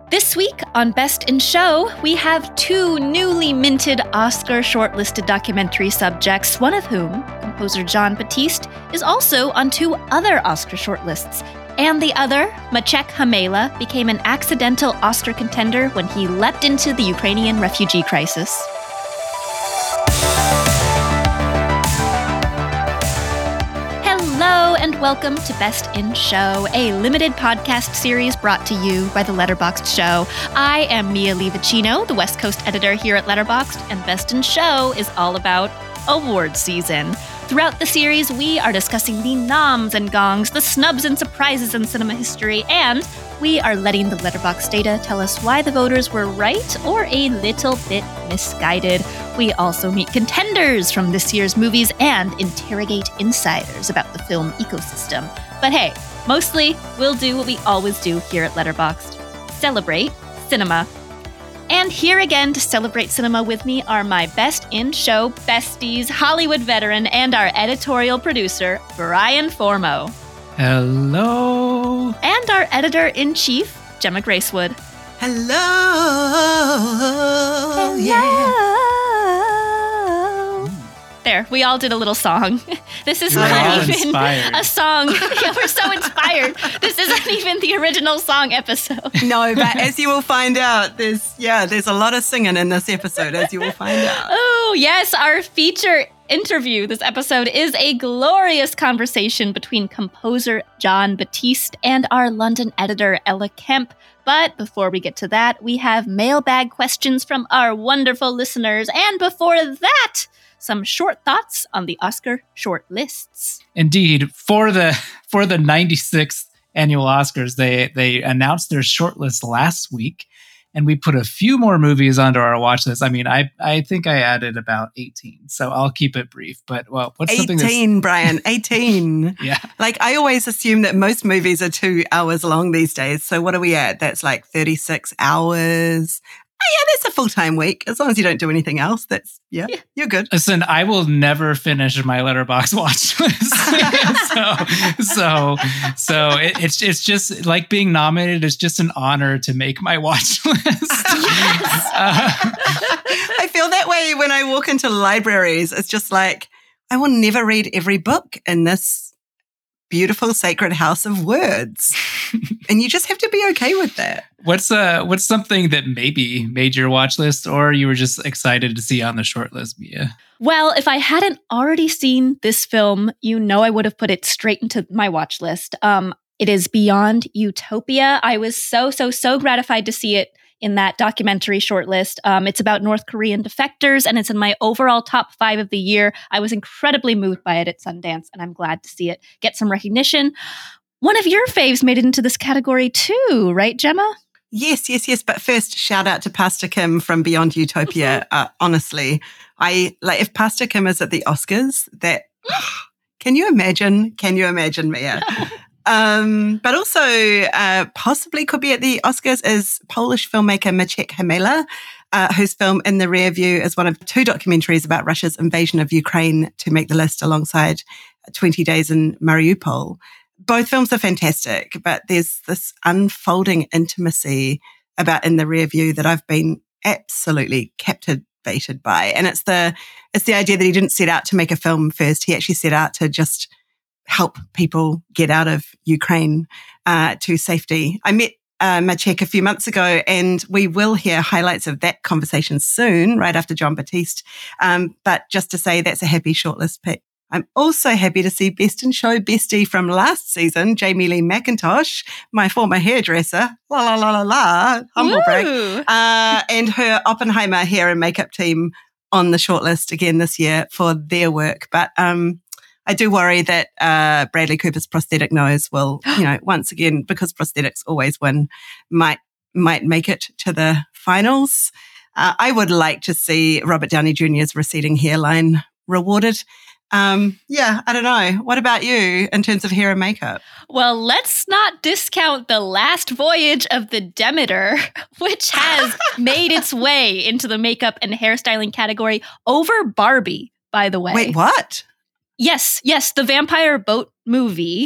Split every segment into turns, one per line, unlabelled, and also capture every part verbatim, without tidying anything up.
This week on Best in Show, we have two newly minted Oscar shortlisted documentary subjects, one of whom, composer Jon Batiste, is also on two other Oscar shortlists. And the other, Maciek Homala, became an accidental Oscar contender when he leapt into the Ukrainian refugee crisis. Hello and welcome to Best in Show, a limited podcast series brought to you by the Letterboxd Show. I am Mia Livicino, the West Coast editor here at Letterboxd, and Best in Show is all about award season. Throughout the series, we are discussing the noms and gongs, the snubs and surprises in cinema history, and we are letting the Letterboxd data tell us why the voters were right or a little bit misguided. We also meet contenders from this year's movies and interrogate insiders about the film ecosystem. But hey, mostly we'll do what we always do here at Letterboxd: celebrate cinema. And here again to celebrate cinema with me are my Best in Show besties, Hollywood veteran, and our editorial producer, Brian Formo.
Hello.
And our editor-in-chief, Gemma Gracewood.
Hello.
Hello.
Yeah.
There, we all did a little song. This is
We're
not
all
even
inspired.
a song. Yeah, we're so inspired. This isn't even the original song episode.
No, but as you will find out, there's, yeah, there's a lot of singing in this episode, as you will find out.
Oh, yes, our feature interview this episode is a glorious conversation between composer Jon Batiste and our London editor Ella Kemp. But before we get to that, we have mailbag questions from our wonderful listeners. And before that, some short thoughts on the Oscar short lists.
Indeed, for the for the ninety-sixth annual Oscars, they they announced their shortlist last week, and we put a few more movies onto our watch list. I mean, I I think I added about eighteen, so I'll keep it brief. But well, what's something that's
eighteen, Brian, eighteen.
Yeah.
Like, I always assume that most movies are two hours long these days. So what are we at? That's like thirty-six hours. Oh, yeah, that's a full-time week. As long as you don't do anything else, that's, yeah, yeah. You're good.
Listen, I will never finish my Letterboxd watch list. so, so, so it, it's it's just like being nominated is just an honor to make my watch list.
Yes.
uh,
I feel that way when I walk into libraries. It's just like, I will never read every book in this beautiful sacred house of words. And you just have to be okay with that.
What's uh what's something that maybe made your watch list, or you were just excited to see on the short list, Mia?
Well, if I hadn't already seen this film, you know I would have put it straight into my watch list. Um, it is Beyond Utopia. I was so, so, so gratified to see it in that documentary shortlist. Um, it's about North Korean defectors, and it's in my overall top five of the year. I was incredibly moved by it at Sundance, and I'm glad to see it get some recognition. One of your faves made it into this category too, right, Gemma?
Yes, yes, yes. But first, shout out to Pastor Kim from Beyond Utopia. Uh, honestly, I like if Pastor Kim is at the Oscars, that can you imagine? Can you imagine, Mia? Um, but also uh, possibly could be at the Oscars is Polish filmmaker Maciek Homala, uh, whose film In the Rear View is one of two documentaries about Russia's invasion of Ukraine to make the list alongside twenty days in Mariupol. Both films are fantastic, but there's this unfolding intimacy about In the Rear View that I've been absolutely captivated by. And it's the it's the idea that he didn't set out to make a film first. He actually set out to just help people get out of Ukraine uh, to safety. I met uh, Maciek a few months ago, and we will hear highlights of that conversation soon, right after Jon Batiste. Um, but just to say, that's a happy shortlist pick. I'm also happy to see Best in Show bestie from last season, Jamie Lee McIntosh, my former hairdresser, la la la la la, humble
Woo.
brag, uh, and her Oppenheimer hair and makeup team on the shortlist again this year for their work. But um, I do worry that uh, Bradley Cooper's prosthetic nose will, you know, once again, because prosthetics always win, might might make it to the finals. Uh, I would like to see Robert Downey Junior's receding hairline rewarded. Um, yeah, I don't know. What about you in terms of hair and makeup?
Well, let's not discount the last voyage of the Demeter, which has made its way into the makeup and hairstyling category over Barbie, by the way.
Wait, what?
Yes, yes, the vampire boat movie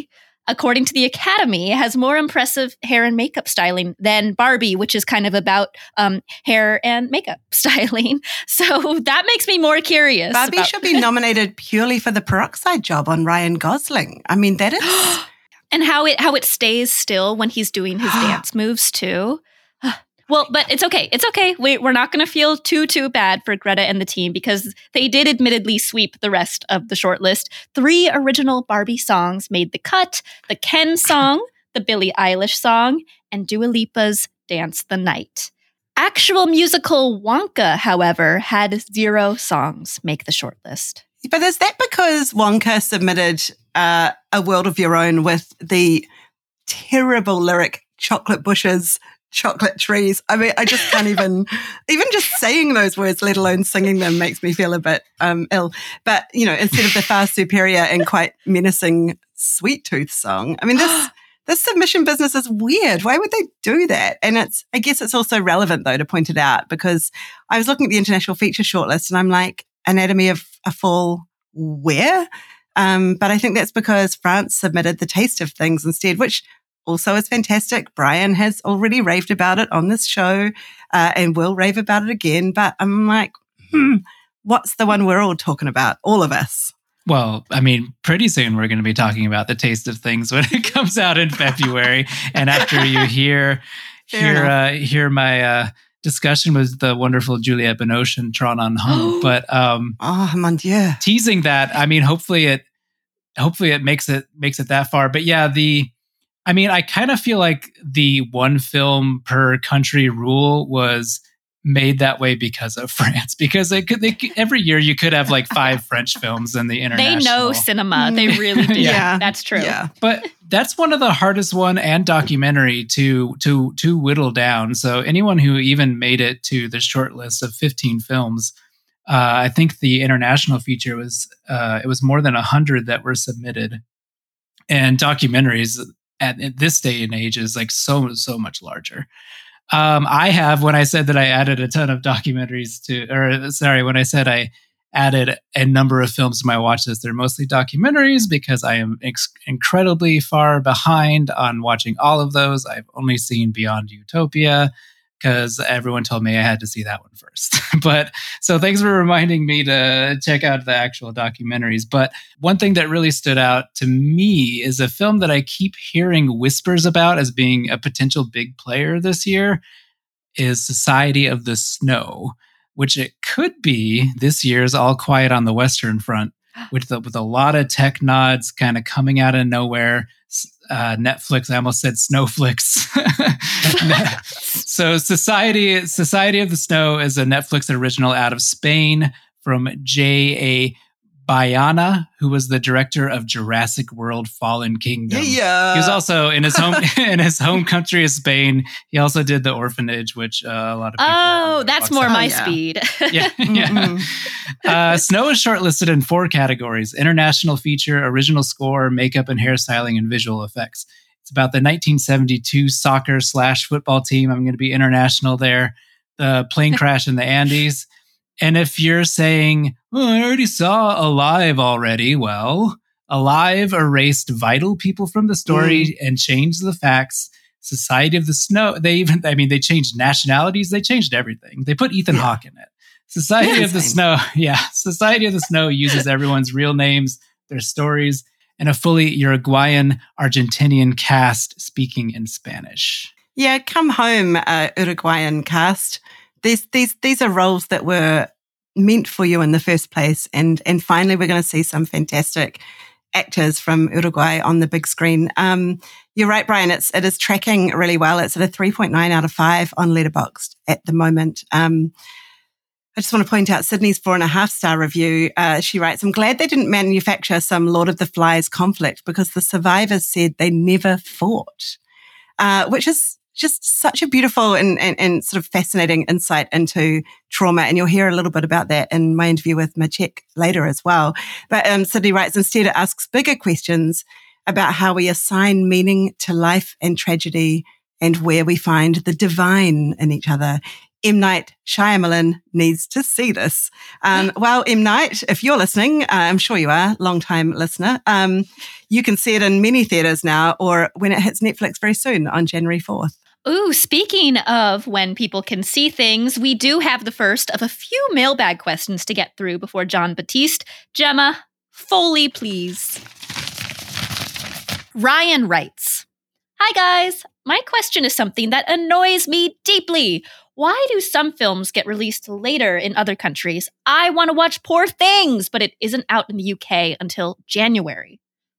according to the Academy, has more impressive hair and makeup styling than Barbie, which is kind of about um, hair and makeup styling. So that makes me more curious.
Barbie
about-
should be nominated purely for the peroxide job on Ryan Gosling. I mean, that is...
and how it how it stays still when he's doing his dance moves too. Well, but it's okay. It's okay. We, we're not going to feel too, too bad for Greta and the team because they did admittedly sweep the rest of the shortlist. Three original Barbie songs made the cut: the Ken song, the Billie Eilish song, and Dua Lipa's Dance the Night. Actual musical Wonka, however, had zero songs make the shortlist.
But is that because Wonka submitted uh, A World of Your Own with the terrible lyric, chocolate bushes, chocolate trees? I mean, I just can't even, even just saying those words, let alone singing them, makes me feel a bit um, ill. But, you know, instead of the far superior and quite menacing Sweet Tooth song, I mean, this this submission business is weird. Why would they do that? And it's, I guess it's also relevant, though, to point it out, because I was looking at the international feature shortlist and I'm like, Anatomy of a Fall, where? Um, but I think that's because France submitted The Taste of Things instead, which also is fantastic. Brian has already raved about it on this show uh, and will rave about it again. But I'm like, hmm, what's the one we're all talking about? All of us.
Well, I mean, pretty soon we're going to be talking about The Taste of Things when it comes out in February. And after you hear hear uh, hear my uh, discussion with the wonderful Juliette Binoche and Tron on Home, but um,
oh mon Dieu,
teasing that. I mean, hopefully it hopefully it makes it makes it that far. But yeah, the I mean, I kind of feel like the one film per country rule was made that way because of France. Because they could, they could, every year you could have like five French films in the international.
They know cinema. They really do.
Yeah,
that's true.
Yeah.
But that's one of the hardest one and documentary to to to whittle down. So anyone who even made it to the short list of fifteen films, uh, I think the international feature was uh, it was more than a hundred that were submitted, and documentaries at, at this day and age is like so so much larger. Um, I have, when I said that I added a ton of documentaries to, or sorry, when I said I added a number of films to my watch list, they're mostly documentaries because I am ex- incredibly far behind on watching all of those. I've only seen Beyond Utopia because everyone told me I had to see that one first. But so thanks for reminding me to check out the actual documentaries. But one thing that really stood out to me is a film that I keep hearing whispers about as being a potential big player this year is Society of the Snow, which it could be this year's All Quiet on the Western Front, with, the, with a lot of tech nods kind of coming out of nowhere. Uh, Netflix, I almost said Snowflix. So Society Society of the Snow is a Netflix original out of Spain from J A Bayana, who was the director of Jurassic World: Fallen Kingdom.
Yeah.
He was also in his home in his home country of Spain. He also did The Orphanage, which uh, a lot of people.
Oh, that's more my
Oh, yeah.
speed.
Yeah, yeah. Uh, Snow is shortlisted in four categories: international feature, original score, makeup and hairstyling, and visual effects. It's about the nineteen seventy-two soccer slash football team. I'm going to be international there. The plane crash in the Andes. And if you're saying, oh, I already saw Alive already, well, Alive erased vital people from the story mm. and changed the facts. Society of the Snow, they even, I mean, they changed nationalities. They changed everything. They put Ethan yeah. Hawke in it. Society
yeah,
of the
same.
Snow, yeah. Society of the Snow uses everyone's real names, their stories, and a fully Uruguayan, Argentinian cast speaking in Spanish.
Yeah, come home, uh, Uruguayan cast. These these these are roles that were meant for you in the first place, and and finally we're going to see some fantastic actors from Uruguay on the big screen. Um, you're right, Brian. It's it is tracking really well. It's at a three point nine out of five on Letterboxd at the moment. Um, I just want to point out Sydney's four and a half star review. Uh, she writes, I'm glad they didn't manufacture some Lord of the Flies conflict because the survivors said they never fought, uh, which is just such a beautiful and, and, and sort of fascinating insight into trauma. And you'll hear a little bit about that in my interview with Maciek later as well. But um, Sydney writes, instead it asks bigger questions about how we assign meaning to life and tragedy and where we find the divine in each other. M. Night Shyamalan needs to see this. Um, well, M. Night, if you're listening, uh, I'm sure you are, long-time listener, um, you can see it in many theaters now, or when it hits Netflix very soon on January fourth.
Ooh, speaking of when people can see things, we do have the first of a few mailbag questions to get through before Jon Batiste. Gemma, Foley, please. Ryan writes, "Hi guys, my question is something that annoys me deeply. Why do some films get released later in other countries? I want to watch Poor Things, but it isn't out in the U K until January."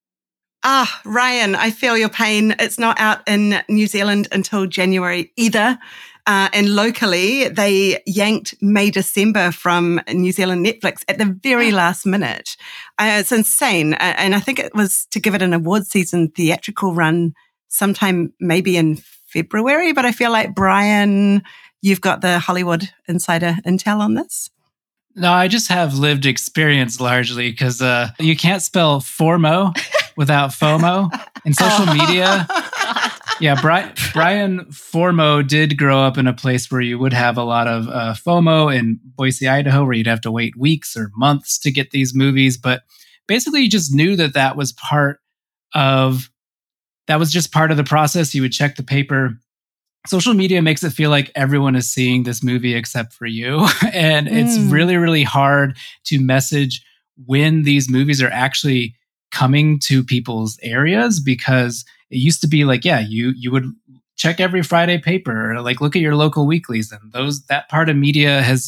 Ah, Ryan, I feel your pain. It's not out in New Zealand until January either. Uh, and locally, they yanked May December from New Zealand Netflix at the very last minute. Uh, it's insane. Uh, and I think it was to give it an award season theatrical run sometime maybe in February. But I feel like, Brian, you've got the Hollywood insider intel on this.
No, I just have lived experience largely because uh, you can't spell FOMO without FOMO in social media. Yeah, Brian, Brian Formo did grow up in a place where you would have a lot of uh, FOMO in Boise, Idaho, where you'd have to wait weeks or months to get these movies. But basically, you just knew that that was part of, that was just part of the process. You would check the paper. Social media makes it feel like everyone is seeing this movie except for you. And mm. it's really, really hard to message when these movies are actually coming to people's areas, because it used to be like, yeah, you you would check every Friday paper, or like look at your local weeklies, and those that part of media has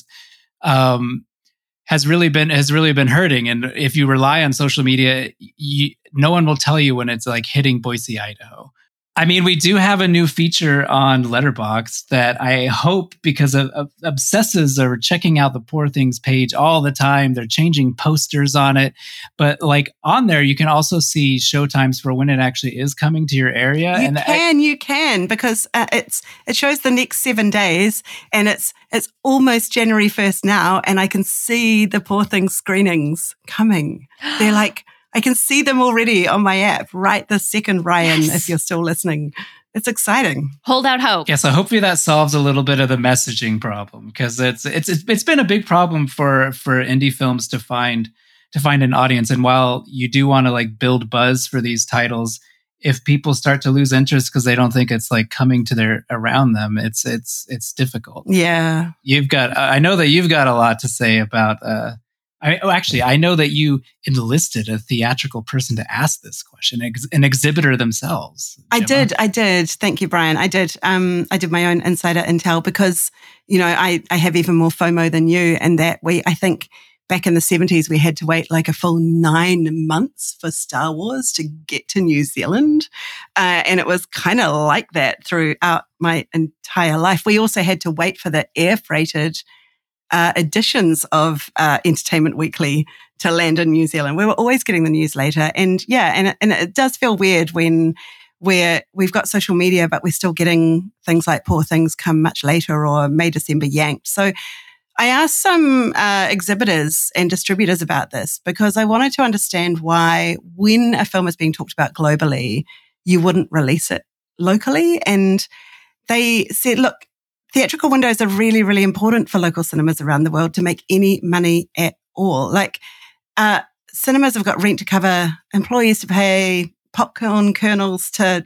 um has really been has really been hurting. And if you rely on social media, you, no one will tell you when it's like hitting Boise, Idaho. I mean, we do have a new feature on Letterboxd that I hope, because of, of obsessives are checking out the Poor Things page all the time. They're changing posters on it. But like on there, you can also see showtimes for when it actually is coming to your area.
You
and
can,
I,
you can, because uh, it's it shows the next seven days, and it's it's almost January first now, and I can see the Poor Things screenings coming. They're like, I can see them already on my app right this second, Ryan, yes. If you're still listening. It's exciting.
Hold out hope.
Yeah, so hopefully that solves a little bit of the messaging problem, because it's it's it's been a big problem for for indie films to find to find an audience. And while you do want to like build buzz for these titles, if people start to lose interest because they don't think it's like coming to their around them, it's it's it's difficult.
Yeah.
You've got I know that you've got a lot to say about uh I, oh, actually, I know that you enlisted a theatrical person to ask this question, ex- an exhibitor themselves.
Gemma. I did. I did. Thank you, Brian. I did. Um, I did my own insider intel because, you know, I, I have even more FOMO than you, and that we, I think back in the seventies, we had to wait like a full nine months for Star Wars to get to New Zealand. Uh, and it was kind of like that throughout my entire life. We also had to wait for the air freighted Uh, editions of uh, Entertainment Weekly to land in New Zealand. We were always getting the news later. And yeah, and it, and it does feel weird when we're, we've got social media, but we're still getting things like Poor Things come much later, or May December yanked. So I asked some uh, exhibitors and distributors about this, because I wanted to understand why, when a film is being talked about globally, you wouldn't release it locally. And they said, look, theatrical windows are really, really important for local cinemas around the world to make any money at all. Like, uh, cinemas have got rent to cover, employees to pay, popcorn kernels to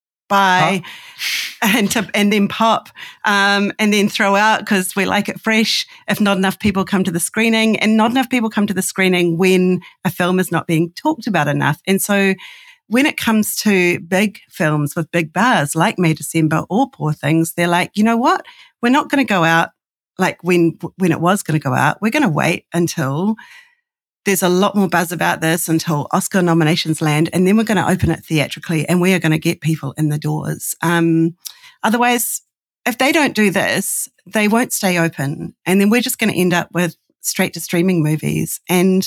buy, huh? and to and then pop, um, and then throw out because we like it fresh. If not enough people come to the screening, and not enough people come to the screening when a film is not being talked about enough. And so, when it comes to big films with big bars like May December or Poor Things, they're like, you know what? We're not going to go out like when when it was going to go out. We're going to wait until there's a lot more buzz about this, until Oscar nominations land, and then we're going to open it theatrically, and we are going to get people in the doors. Um, otherwise, if they don't do this, they won't stay open, and then we're just going to end up with straight to streaming movies. And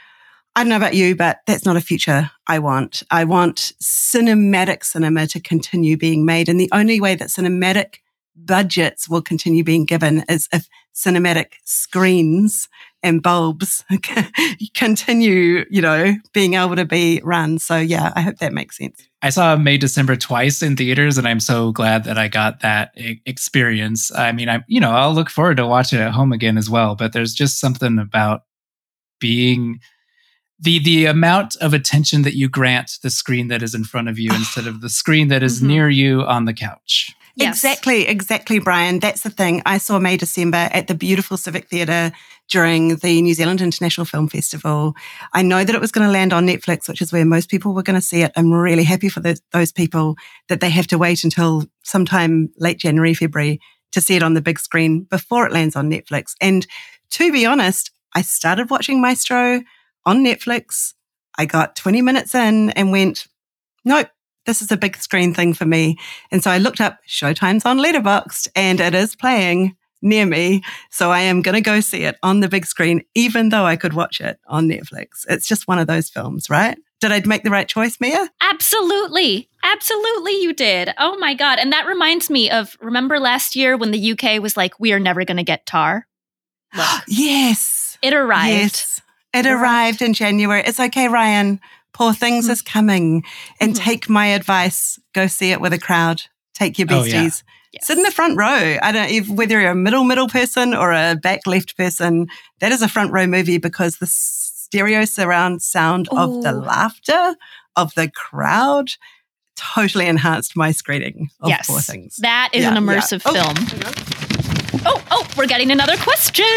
I don't know about you, but that's not a future I want. I want cinematic cinema to continue being made. And the only way that cinematic budgets will continue being given is if cinematic screens and bulbs continue, you know, being able to be run. So yeah, I hope that makes sense.
I saw May December twice in theaters, and I'm so glad that I got that e- experience. I mean, I'm, you know, I'll look forward to watching it at home again as well, but there's just something about being the the amount of attention that you grant the screen that is in front of you instead of the screen that is mm-hmm. near you on the couch.
Yes. Exactly, exactly, Brian. That's the thing. I saw May December at the beautiful Civic Theatre during the New Zealand International Film Festival. I know that it was going to land on Netflix, which is where most people were going to see it. I'm really happy for the, those people that they have to wait until sometime late January, February to see it on the big screen before it lands on Netflix. And to be honest, I started watching Maestro on Netflix. I got twenty minutes in and went, nope, this is a big screen thing for me. And so I looked up Showtime's on Letterboxd and it is playing near me. So I am going to go see it on the big screen, even though I could watch it on Netflix. It's just one of those films, right? Did I make the right choice, Mia?
Absolutely. Absolutely you did. Oh my God. And that reminds me of, remember last year when the U K was like, we are never going to get Tar?
Look, yes.
It arrived.
Yes. It arrived in January. It's okay, Ryan. Poor Things mm-hmm. is coming. And mm-hmm. take my advice. Go see it with a crowd. Take your besties. Oh, yeah. Yes. Sit in the front row. I don't if whether you're a middle middle person or a back left person, that is a front row movie because the stereo surround sound Ooh. Of the laughter of the crowd totally enhanced my screening of
yes.
Poor Things.
That is yeah, an immersive
yeah.
film. Oh, oh, oh, we're getting another question.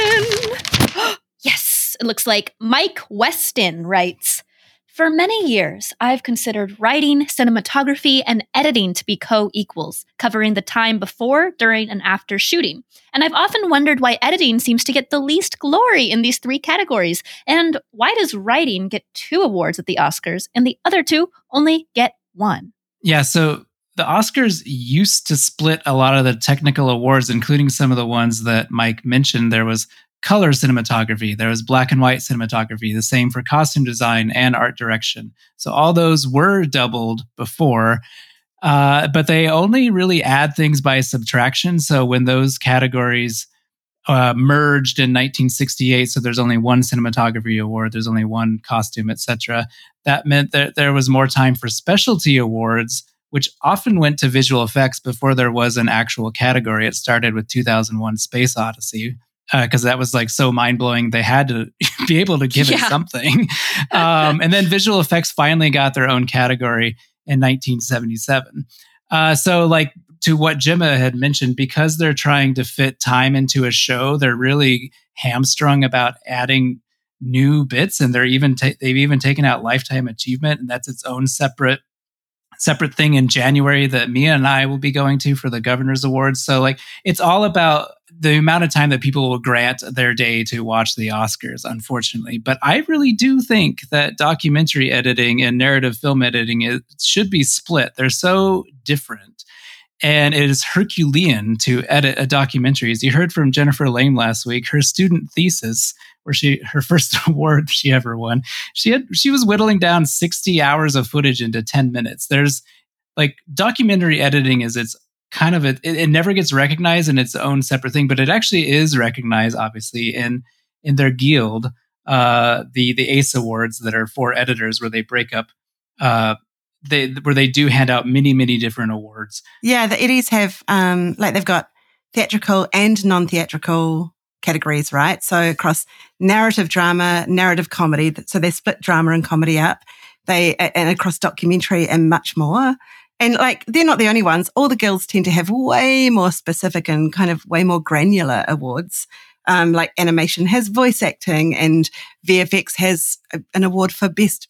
Yes, it looks like Mike Weston writes, for many years, I've considered writing, cinematography, and editing to be co-equals, covering the time before, during, and after shooting. And I've often wondered why editing seems to get the least glory in these three categories. And why does writing get two awards at the Oscars and the other two only get one?
Yeah, so the Oscars used to split a lot of the technical awards, including some of the ones that Mike mentioned. There was color cinematography, there was black and white cinematography, the same for costume design and art direction. So all those were doubled before, uh, but they only really add things by subtraction. So when those categories uh, merged in nineteen sixty-eight, so there's only one cinematography award, there's only one costume, et cetera, that meant that there was more time for specialty awards, which often went to visual effects before there was an actual category. It started with two thousand one Space Odyssey, because uh, that was like so mind-blowing. They had to be able to give yeah. it something. Um, and then visual effects finally got their own category in nineteen seventy-seven. Uh, so like to what Gemma had mentioned, because they're trying to fit time into a show, they're really hamstrung about adding new bits. And they're even ta- they've even taken out Lifetime Achievement, and that's its own separate separate thing in January that Mia and I will be going to for the Governor's Awards. So like it's all about the amount of time that people will grant their day to watch the Oscars, unfortunately. But I really do think that documentary editing and narrative film editing is, should be split. They're so different. And it is Herculean to edit a documentary. As you heard from Jennifer Lane last week, her student thesis, where she her first award she ever won, she had she was whittling down sixty hours of footage into ten minutes. There's like documentary editing is its kind of a, it, it never gets recognized in its own separate thing, but it actually is recognized, obviously, in in their guild, uh, the the A C E Awards that are for editors, where they break up. Uh, They where they do hand out many, many different awards.
Yeah, the Eddies have um like they've got theatrical and non-theatrical categories, right? So across narrative drama, narrative comedy, so they split drama and comedy up. They and across documentary and much more. And like they're not the only ones. All the guilds tend to have way more specific and kind of way more granular awards. Um, like animation has voice acting, and V F X has a, an award for best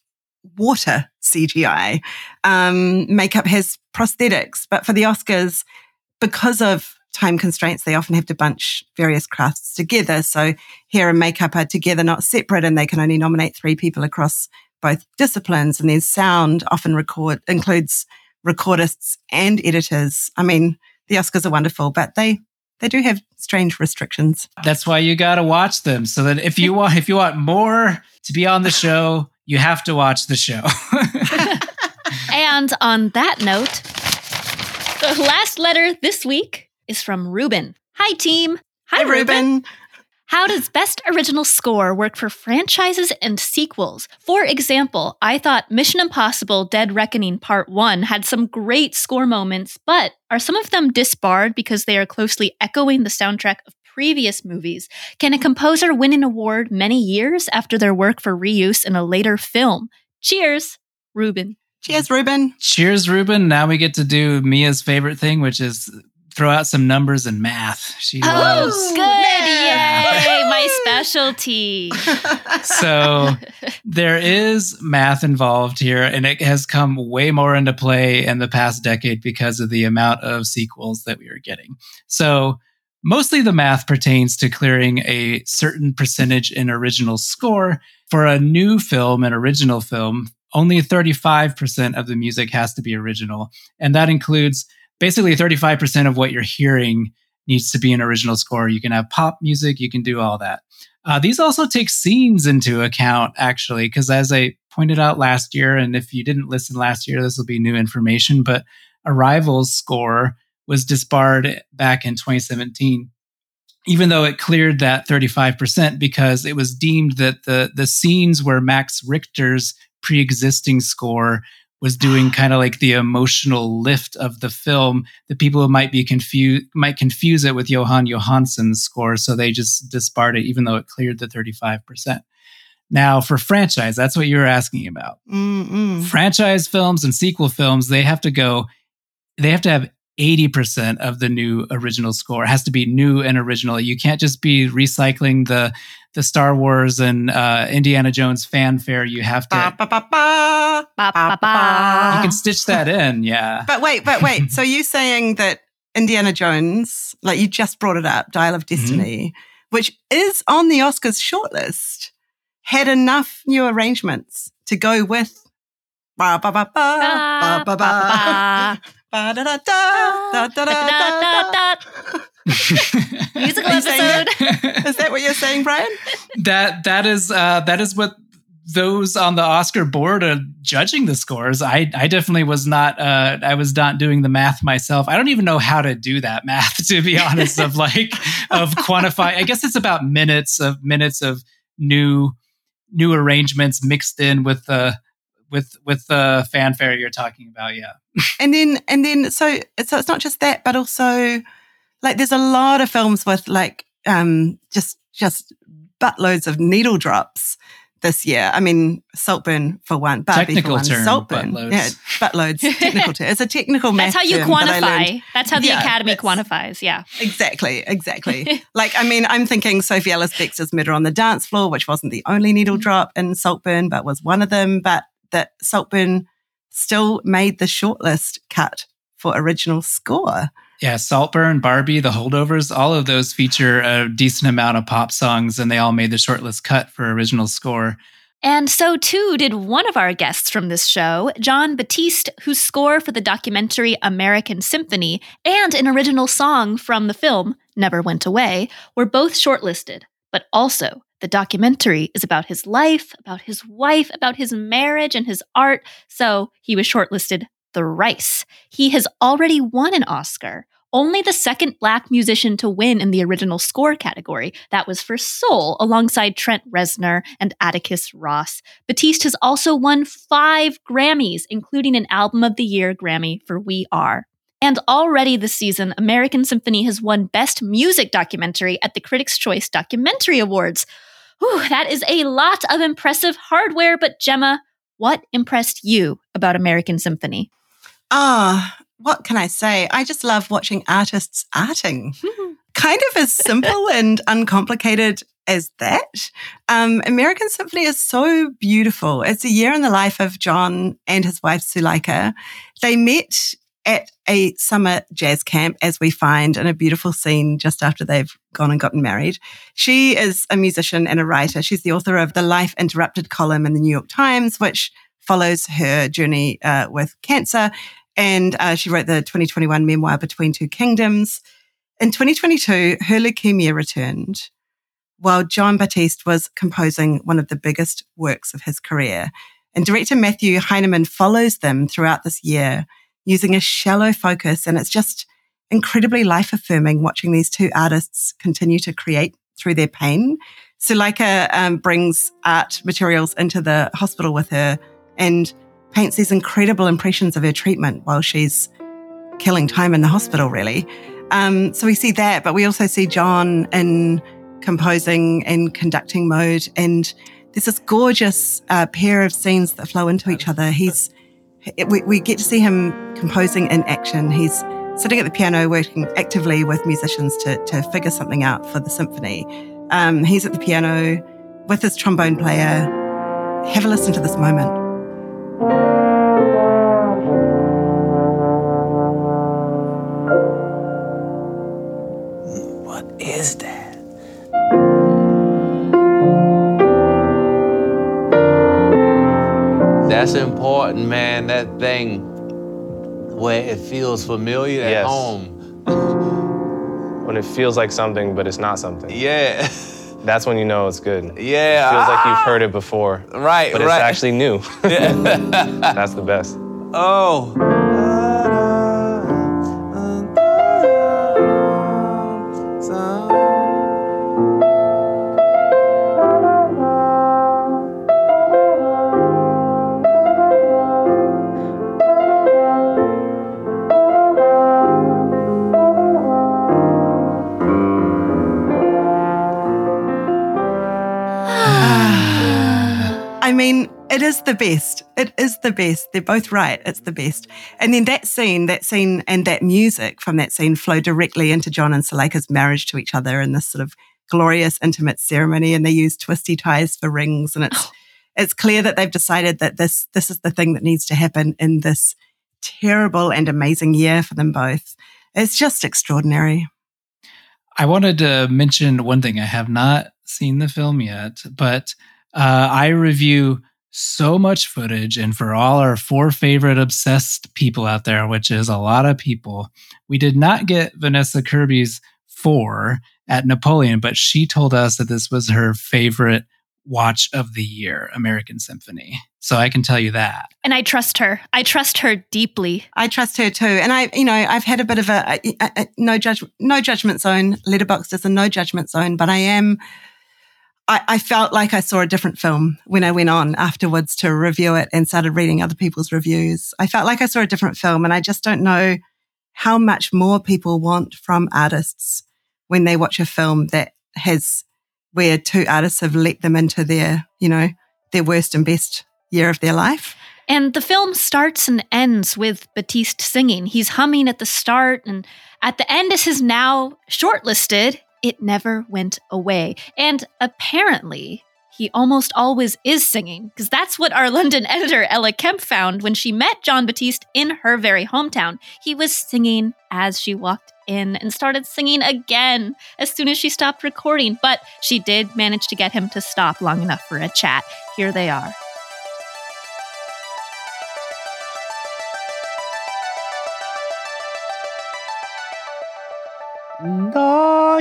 water C G I. Um, makeup has prosthetics, but for the Oscars, because of time constraints, they often have to bunch various crafts together. So hair and makeup are together, not separate, and they can only nominate three people across both disciplines. And then sound often record includes recordists and editors. I mean, the Oscars are wonderful, but they they do have strange restrictions.
That's why you got to watch them. So that if you want, if you want more to be on the show, you have to watch the show.
And on that note, the last letter this week is from Ruben. Hi, team. Hi,
Hey, Ruben.
How does best original score work for franchises and sequels? For example, I thought Mission Impossible Dead Reckoning Part one had some great score moments, but are some of them disbarred because they are closely echoing the soundtrack of previous movies? Can a composer win an award many years after their work for reuse in a later film? Cheers, Ruben.
Cheers, Ruben.
Cheers, Ruben. Now we get to do Mia's favorite thing, which is throw out some numbers and math. She
Oh,
loves.
good. Yay, my specialty.
So there is math involved here, and it has come way more into play in the past decade because of the amount of sequels that we are getting. So mostly the math pertains to clearing a certain percentage in original score. For a new film, an original film, only thirty-five percent of the music has to be original. And that includes basically thirty-five percent of what you're hearing needs to be an original score. You can have pop music, you can do all that. Uh, these also take scenes into account, actually, because as I pointed out last year, and if you didn't listen last year, this will be new information, but Arrival's score was disbarred back in twenty seventeen, even though it cleared that thirty-five percent because it was deemed that the, the scenes where Max Richter's pre-existing score was doing kind of like the emotional lift of the film, that people might be confused, might confuse it with Johan Johansson's score. So they just disbarred it, even though it cleared the thirty-five percent. Now for franchise, that's what you were asking about.
Mm-mm.
Franchise films and sequel films, they have to go, they have to have eighty percent of the new original score. It has to be new and original. You can't just be recycling the the Star Wars and uh, Indiana Jones fanfare. You have to.
Ba, ba, ba, ba,
Ba, ba,
ba,
ba.
You can stitch that in, yeah.
But wait, but wait. So you saying that Indiana Jones, like you just brought it up, Dial of Destiny, mm-hmm. which is on the Oscars shortlist, had enough new arrangements to go with ba ba ba ba ba ba ba. Ba da da da da da da da.
Musical episode.
Is that what you're saying, Brian?
That that is uh, that is what those on the Oscar board are judging the scores. I I definitely was not. Uh, I was not doing the math myself. I don't even know how to do that math, to be honest. Of like of quantify. I guess it's about minutes of minutes of new new arrangements mixed in with the. with with the fanfare you're talking about, yeah.
And then and then so so it's not just that, but also like there's a lot of films with like um just just buttloads of needle drops this year. I mean, Saltburn for one, Barbie
technical
for one,
term,
Saltburn,
buttloads.
yeah, buttloads. Technical term. It's a technical math.
That's how you
term that I
quantify.
learned.
That's how the
Yeah,
Academy
that's-
quantifies. Yeah.
Exactly, exactly. Like, I mean, I'm thinking Sophie Ellis-Bextor's Murder on the Dance Floor, which wasn't the only needle drop in Saltburn, but was one of them. But that Saltburn still made the shortlist cut for original score.
Yeah, Saltburn, Barbie, The Holdovers, all of those feature a decent amount of pop songs, and they all made the shortlist cut for original score.
And so too did one of our guests from this show, Jon Batiste, whose score for the documentary American Symphony and an original song from the film Never Went Away were both shortlisted. But also, the documentary is about his life, about his wife, about his marriage and his art, so he was shortlisted thrice. He has already won an Oscar, only the second Black musician to win in the original score category. That was for Soul, alongside Trent Reznor and Atticus Ross. Batiste has also won five Grammys, including an Album of the Year Grammy for We Are. And already this season, American Symphony has won Best Music Documentary at the Critics' Choice Documentary Awards. Whew, that is a lot of impressive hardware, but Gemma, what impressed you about American Symphony?
Ah, what can I say? I just love watching artists arting. Kind of as simple and uncomplicated as that. Um, American Symphony is so beautiful. It's a year in the life of John and his wife, Suleika. They met at a summer jazz camp, as we find in a beautiful scene just after they've gone and gotten married. She is a musician and a writer. She's the author of the Life Interrupted column in the New York Times, which follows her journey uh, with cancer. And uh, she wrote the twenty twenty-one memoir, Between Two Kingdoms. In twenty twenty-two, her leukemia returned while Jon Batiste was composing one of the biggest works of his career. And director Matthew Heineman follows them throughout this year using a shallow focus. And it's just, incredibly life-affirming watching these two artists continue to create through their pain. Suleika um, brings art materials into the hospital with her and paints these incredible impressions of her treatment while she's killing time in the hospital, really. Um, so we see that, but we also see John in composing and conducting mode, and there's this gorgeous uh, pair of scenes that flow into each other. He's we, we get to see him composing in action. He's sitting at the piano working actively with musicians to, to figure something out for the symphony. Um, he's at the piano with his trombone player. Have a listen to this moment.
What is that?
That's important, man. That thing where it feels familiar at
Yes.
home.
When it feels like something, but it's not something.
Yeah.
That's when you know it's good. It
Yeah.
feels like you've
Ah!
heard it before.
Right,
But
right.
it's actually new.
Yeah.
That's the best.
Oh.
I mean, it is the best. It is the best. They're both right. It's the best. And then that scene, that scene and that music from that scene flow directly into John and Suleika's marriage to each other in this sort of glorious, intimate ceremony. And they use twisty ties for rings. And it's it's clear that they've decided that this this is the thing that needs to happen in this terrible and amazing year for them both. It's just extraordinary.
I wanted to mention one thing. I have not seen the film yet, but uh, I review so much footage. And for all our four favorite obsessed people out there, which is a lot of people, we did not get Vanessa Kirby's four at Napoleon, but she told us that this was her favorite watch of the year, American Symphony. So I can tell you that.
And I trust her. I trust her deeply.
I trust her too. And I, you know, I've had a bit of a, a, a, a no judge, no judgment zone. Letterboxd is a no judgment zone, but I am, I, I felt like I saw a different film when I went on afterwards to review it and started reading other people's reviews. I felt like I saw a different film, and I just don't know how much more people want from artists when they watch a film that has, where two artists have let them into their, you know, their worst and best year of their life.
And the film starts and ends with Batiste singing. He's humming at the start, and at the end is his now shortlisted It Never Went Away. And apparently, he almost always is singing, because that's what our London editor Ella Kemp found when she met Jon Batiste in her very hometown. He was singing as she walked in and started singing again as soon as she stopped recording. But she did manage to get him to stop long enough for a chat. Here they are.
Oh,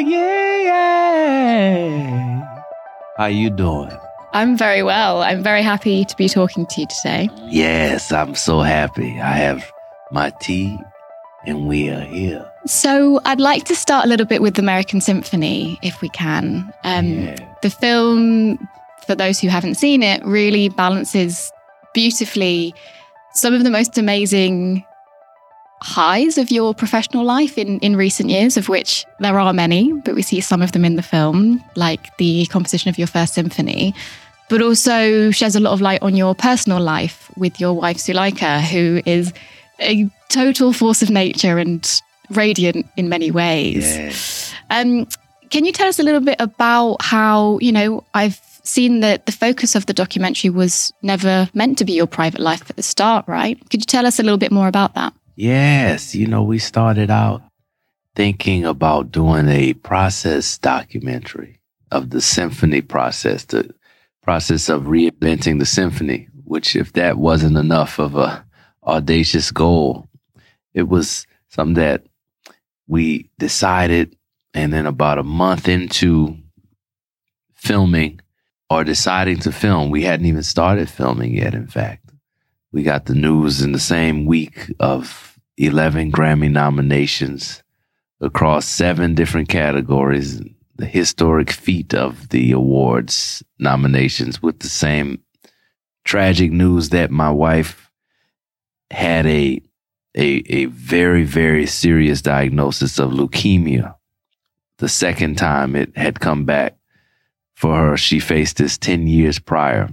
yeah. How you doing?
I'm very well. I'm very happy to be talking to you today.
Yes, I'm so happy. I have my tea and we are here.
So I'd like to start a little bit with American Symphony, if we can. Um,
Yeah.
The film, for those who haven't seen it, really balances beautifully some of the most amazing highs of your professional life in, in recent years, of which there are many, but we see some of them in the film, like the composition of your first symphony, but also sheds a lot of light on your personal life with your wife, Suleika, who is a total force of nature and radiant in many ways.
Yes.
Um, can you tell us a little bit about how, you know, I've seen that the focus of the documentary was never meant to be your private life at the start, right? Could you tell us a little bit more about that?
Yes, you know, we started out thinking about doing a process documentary of the symphony process, the process of reinventing the symphony, which if that wasn't enough of a audacious goal, it was something that we decided, and then about a month into filming or deciding to film, we hadn't even started filming yet, in fact. We got the news in the same week of eleven Grammy nominations across seven different categories, the historic feat of the awards nominations, with the same tragic news that my wife had a a, a very, very serious diagnosis of leukemia. The second time it had come back for her, she faced this ten years prior.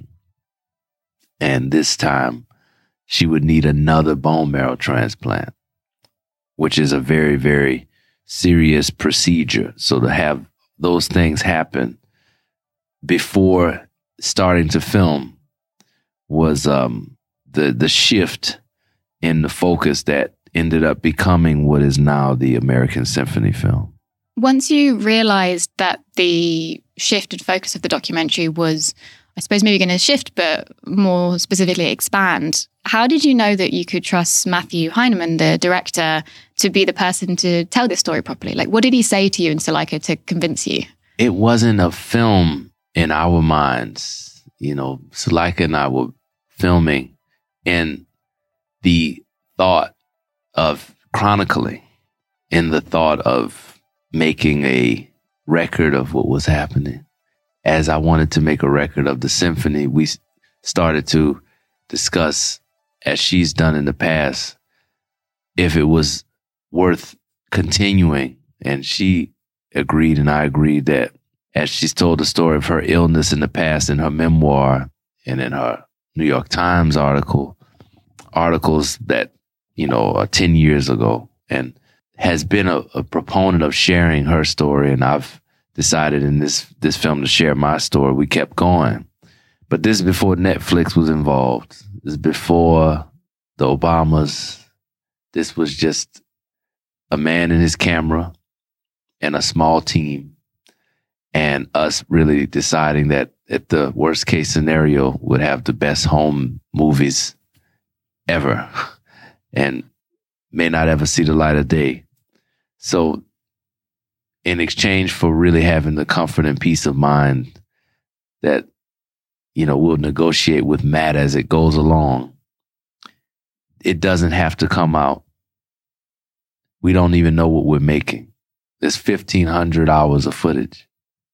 And this time she would need another bone marrow transplant, which is a very, very serious procedure. So to have those things happen before starting to film was um, the the shift in the focus that ended up becoming what is now the American Symphony film.
Once you realized that the shift and focus of the documentary was, I suppose, maybe going to shift, but more specifically expand, how did you know that you could trust Matthew Heineman, the director, to be the person to tell this story properly? Like, what did he say to you in Suleika to convince you?
It wasn't a film in our minds. You know, Suleika and I were filming in the thought of chronicling, in the thought of making a record of what was happening. As I wanted to make a record of the symphony, we started to discuss, as she's done in the past, if it was worth continuing. And she agreed and I agreed that, as she's told the story of her illness in the past in her memoir and in her New York Times article, articles that, you know, are ten years ago, and has been a, a proponent of sharing her story. And I've decided in this, this film to share my story. We kept going. But this is before Netflix was involved. This is before the Obamas. This was just a man and his camera and a small team, and us really deciding that if the worst case scenario would have the best home movies ever and may not ever see the light of day. So in exchange for really having the comfort and peace of mind that, you know, we'll negotiate with Matt as it goes along, it doesn't have to come out. We don't even know what we're making. There's fifteen hundred hours of footage.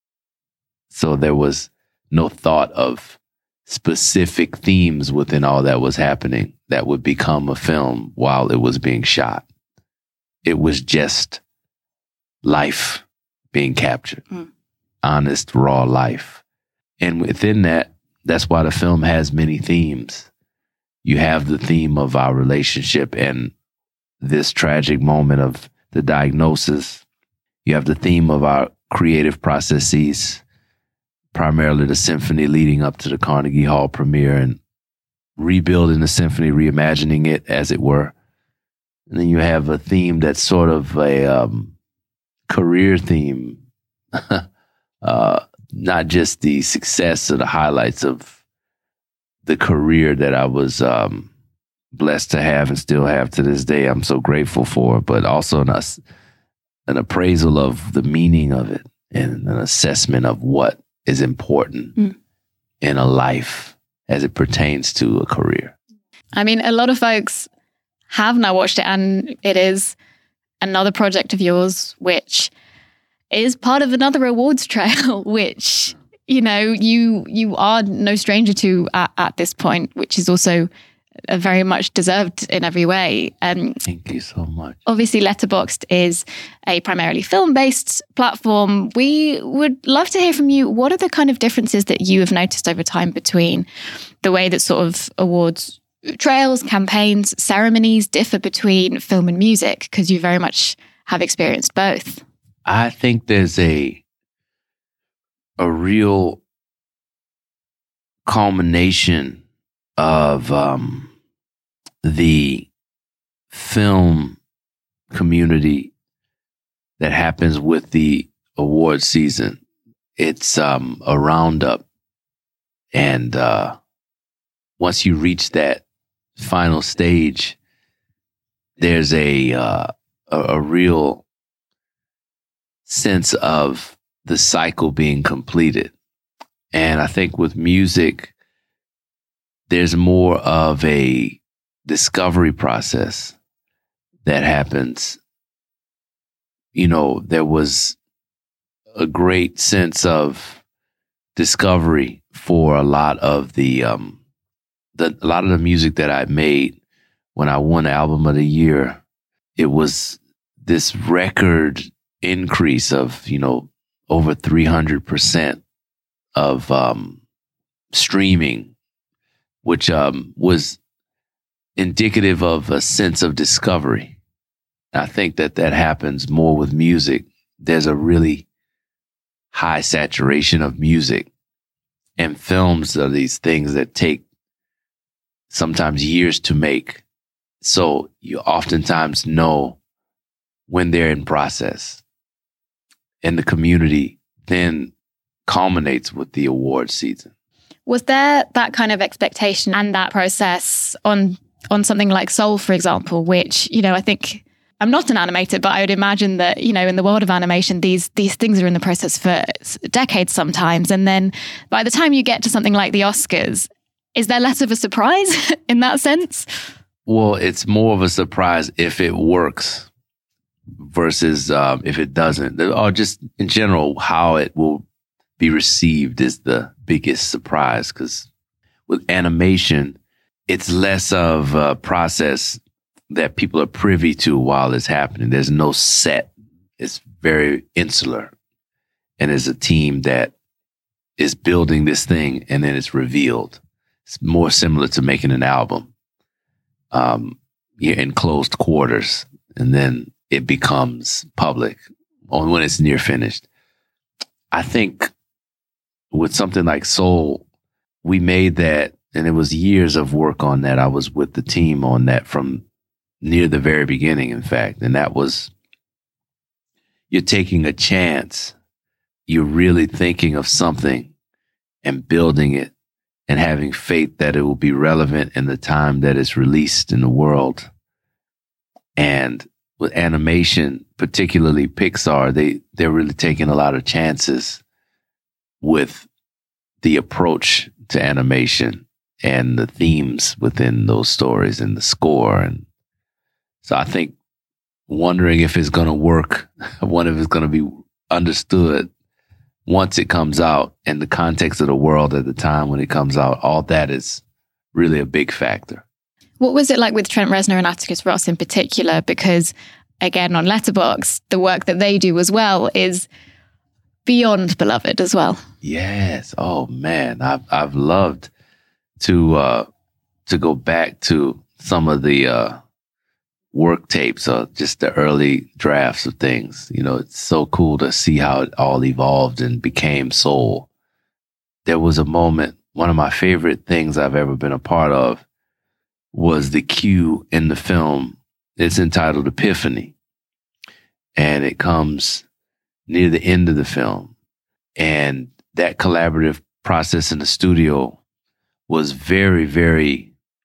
So there was no thought of specific themes within all that was happening that would become a film while it was being shot. It was just life being captured. Mm. Honest, raw life. And within that, that's why the film has many themes. You have the theme of our relationship and this tragic moment of the diagnosis. You have the theme of our creative processes, primarily the symphony leading up to the Carnegie Hall premiere and rebuilding the symphony, reimagining it, as it were. And then you have a theme that's sort of a um, career theme, uh, not just the success or the highlights of the career that I was um, blessed to have and still have to this day. I'm so grateful for, but also an, an appraisal of the meaning of it and an assessment of what is important mm. in a life as it pertains to a career.
I mean, a lot of folks have now watched it, and it is another project of yours, which is part of another awards trail, which, you know, you you are no stranger to at, at this point, which is also uh, very much deserved in every way. Um,
Thank you so much.
Obviously, Letterboxd is a primarily film-based platform. We would love to hear from you. What are the kind of differences that you have noticed over time between the way that sort of awards trails, campaigns, ceremonies differ between film and music? Because you very much have experienced both.
I think there's a a real culmination of um, the film community that happens with the award season. It's um, a roundup, and uh, once you reach that final stage, there's a uh, a, a real sense of the cycle being completed. And I think with music, there's more of a discovery process that happens you know, there was a great sense of discovery for a lot of the, um, the a lot of the music that I made when I won Album of the Year. It was this record increase of, you know, over three hundred percent of um, streaming, which um, was indicative of a sense of discovery. I think that that happens more with music. There's a really high saturation of music, and films are these things that take sometimes years to make. So you oftentimes know when they're in process, and the community then culminates with the award season.
Was there that kind of expectation and that process on on something like Soul, for example, which, you know, I think, I'm not an animator, but I would imagine that, you know, in the world of animation, these these things are in the process for decades sometimes. And then by the time you get to something like the Oscars, is there less of a surprise in that sense?
Well, it's more of a surprise if it works versus um, if it doesn't. Or just in general, how it will be received is the biggest surprise. Because with animation, it's less of a process that people are privy to while it's happening. There's no set. It's very insular. And it's a team that is building this thing, and then it's revealed. It's more similar to making an album. Um, you're in closed quarters, and then it becomes public only when it's near finished. I think with something like Soul, we made that, and it was years of work on that. I was with the team on that from near the very beginning, in fact. And that was, you're taking a chance. You're really thinking of something and building it and having faith that it will be relevant in the time that it's released in the world. And with animation, particularly Pixar, they, they're really taking a lot of chances with the approach to animation and the themes within those stories and the score. And so I think wondering if it's going to work, I wonder if it's going to be understood once it comes out, and the context of the world at the time when it comes out, all that is really a big factor.
What was it like with Trent Reznor and Atticus Ross in particular? Because again, on Letterboxd, the work that they do as well is beyond beloved as well.
Yes. Oh man, I've I've loved to uh, to go back to some of the uh, work tapes or just the early drafts of things. You know, it's so cool to see how it all evolved and became Soul. There was a moment, one of my favorite things I've ever been a part of was the cue in the film. It's entitled Epiphany, and it comes near the end of the film. And that collaborative process in the studio was very, very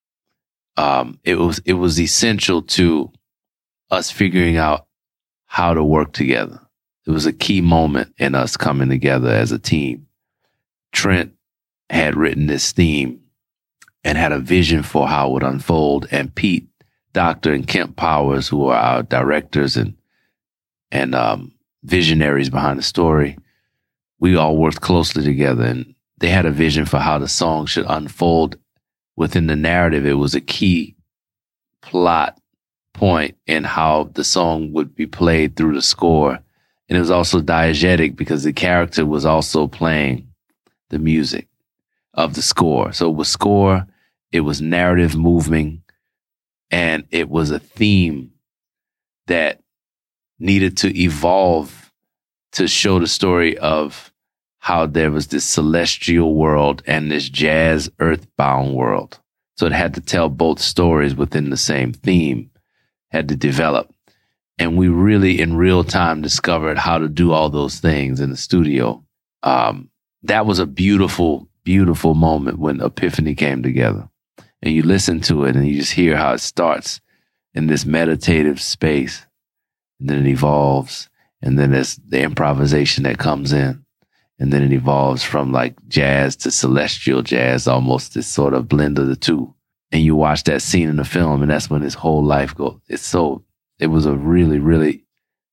Um, it was it was essential to us figuring out how to work together. It was a key moment in us coming together as a team. Trent had written this theme and had a vision for how it would unfold, and Pete Docter and Kemp Powers, who are our directors and and um, visionaries behind the story, we all worked closely together, and they had a vision for how the song should unfold within the narrative. It was a key plot point in how the song would be played through the score. And it was also diegetic because the character was also playing the music of the score. So it was score, it was narrative moving, and it was a theme that needed to evolve to show the story of how there was this celestial world and this jazz earthbound world. So it had to tell both stories within the same theme, had to develop. And we really in real time discovered how to do all those things in the studio. Um, that was a beautiful, beautiful moment when Epiphany came together. And you listen to it and you just hear how it starts in this meditative space, and then it evolves, and then there's the improvisation that comes in. And then it evolves from like jazz to celestial jazz, almost this sort of blend of the two. And you watch that scene in the film, and that's when his whole life goes. It's so, it was a really, really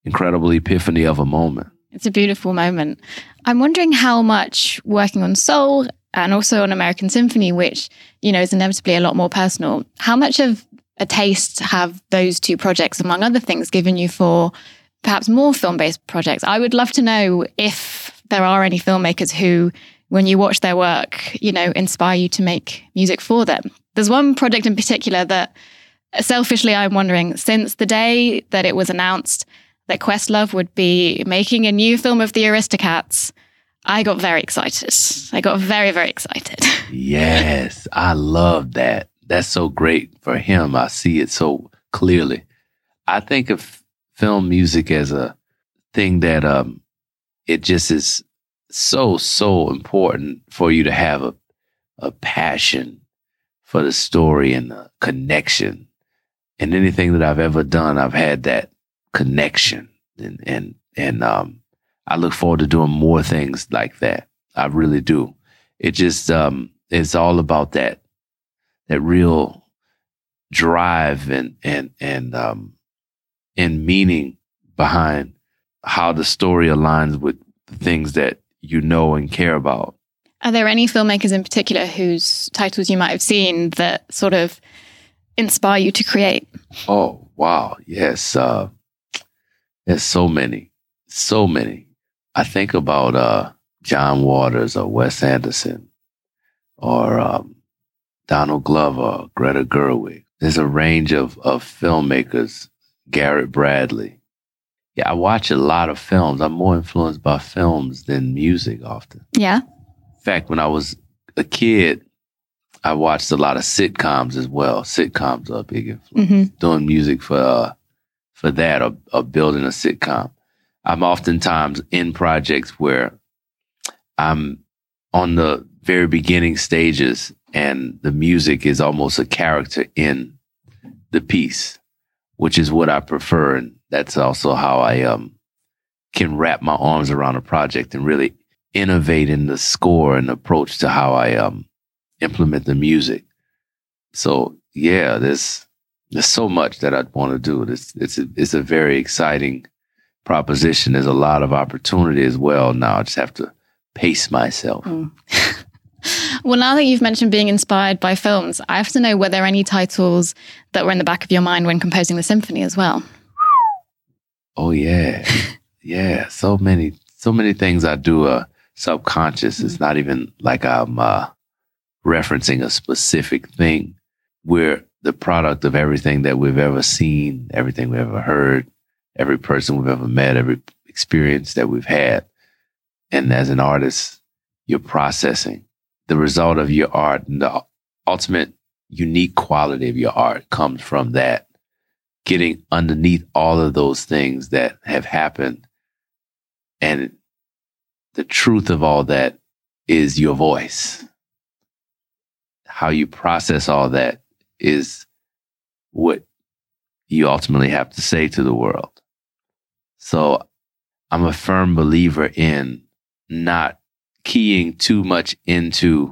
incredible epiphany of a moment.
It's a beautiful moment. I'm wondering how much working on Soul and also on American Symphony, which, you know, is inevitably a lot more personal, how much of a taste have those two projects, among other things, given you for perhaps more film-based projects? I would love to know if there are any filmmakers who, when you watch their work, you know, inspire you to make music for them. There's one project in particular that, selfishly, I'm wondering, since the day that it was announced that Questlove would be making a new film of the Aristocats, I got very excited. I got very, very excited.
Yes, I love that. That's so great for him. I see it so clearly. I think of film music as a thing that um, it just is so, so important for you to have a, a passion for the story and the connection. And anything that I've ever done, I've had that connection. And, and, and um, I look forward to doing more things like that. I really do. It just, um, it's all about that. That real drive and and and um and meaning behind how the story aligns with the things that you know and care about.
Are there any filmmakers in particular whose titles you might have seen that sort of inspire you to create?
Oh wow, yes. Uh, there's so many, so many. I think about uh, John Waters or Wes Anderson or. Um, Donald Glover, Greta Gerwig. There's a range of, of filmmakers, Garrett Bradley. Yeah, I watch a lot of films. I'm more influenced by films than music often.
Yeah.
In fact, when I was a kid, I watched a lot of sitcoms as well. Sitcoms are a big influence.
Mm-hmm.
Doing music for uh, for that or, or building a sitcom. I'm oftentimes in projects where I'm on the very beginning stages and the music is almost a character in the piece, which is what I prefer. And that's also how I um, can wrap my arms around a project and really innovate in the score and approach to how I um, implement the music. So yeah, there's there's so much that I'd want to do. It's it's a, it's a very exciting proposition. There's a lot of opportunity as well. Now I just have to pace myself.
Mm. Well, now that you've mentioned being inspired by films, I have to know, were there any titles that were in the back of your mind when composing the symphony as well?
Oh yeah, yeah. So many, so many things I do are subconscious. Mm. It's not even like I'm uh, referencing a specific thing. We're the product of everything that we've ever seen, everything we've ever heard, every person we've ever met, every experience that we've had. And as an artist, you're processing. The result of your art and the ultimate unique quality of your art comes from that. Getting underneath all of those things that have happened. And the truth of all that is your voice. How you process all that is what you ultimately have to say to the world. So I'm a firm believer in not keying too much into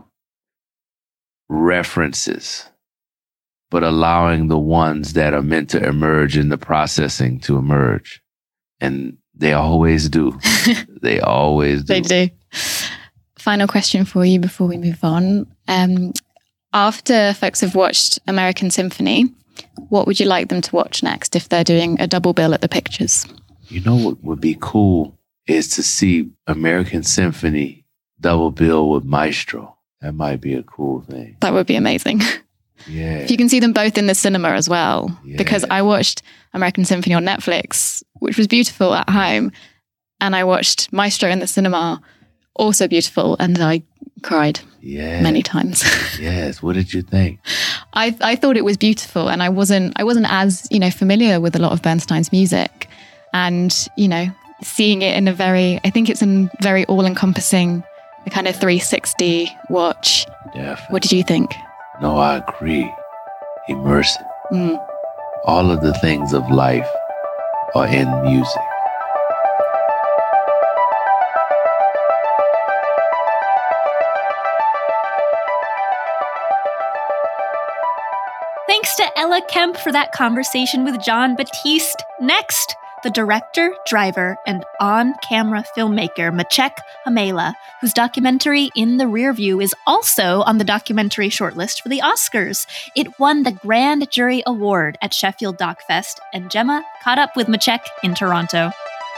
references, but allowing the ones that are meant to emerge in the processing to emerge. And they always do. They always do.
They do. Final question for you before we move on. Um, after folks have watched American Symphony, what would you like them to watch next if they're doing a double bill at the Pictures?
You know what would be cool is to see American Symphony double bill with Maestro. That might be a cool thing.
That would be amazing.
Yeah.
If you can see them both in the cinema as well.
Yeah.
Because I watched American Symphony on Netflix, which was beautiful at home. And I watched Maestro in the cinema, also beautiful. And I cried
yeah.
many times.
Yes. What did you think?
I I thought it was beautiful. And I wasn't I wasn't as, you know, familiar with a lot of Bernstein's music. And, you know, seeing it in a very, I think it's a very all-encompassing, a kind of three sixty watch.
Definitely.
What did you think?
No, I agree. Immersive.
Mm.
All of the things of life are in music.
Thanks to Ella Kemp for that conversation with Jon Batiste. Next, the director, driver, and on-camera filmmaker Maciek Homela, whose documentary In the Rearview is also on the documentary shortlist for the Oscars. It won the Grand Jury Award at Sheffield Doc Fest, and Gemma caught up with Maciek in Toronto.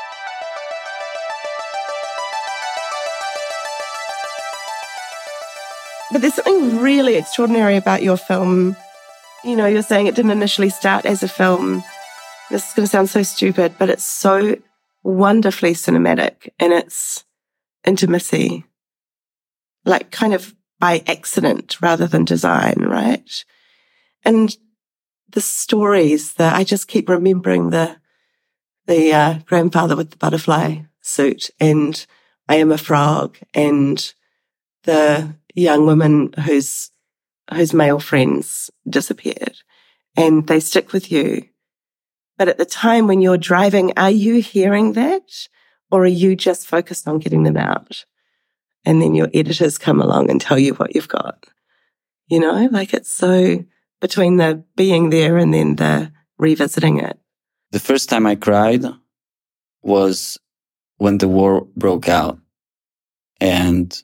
But there's something really extraordinary about your film. You know, you're saying it didn't initially start as a film. This is going to sound so stupid, but it's so wonderfully cinematic in its intimacy, like kind of by accident rather than design, right? And the stories that I just keep remembering the the uh, grandfather with the butterfly suit, and I Am a Frog, and the young woman whose whose male friends disappeared, and they stick with you. But at the time when you're driving, are you hearing that, or are you just focused on getting them out? And then your editors come along and tell you what you've got. You know, like it's so between the being there and then the revisiting it.
The first time I cried was when the war broke out, and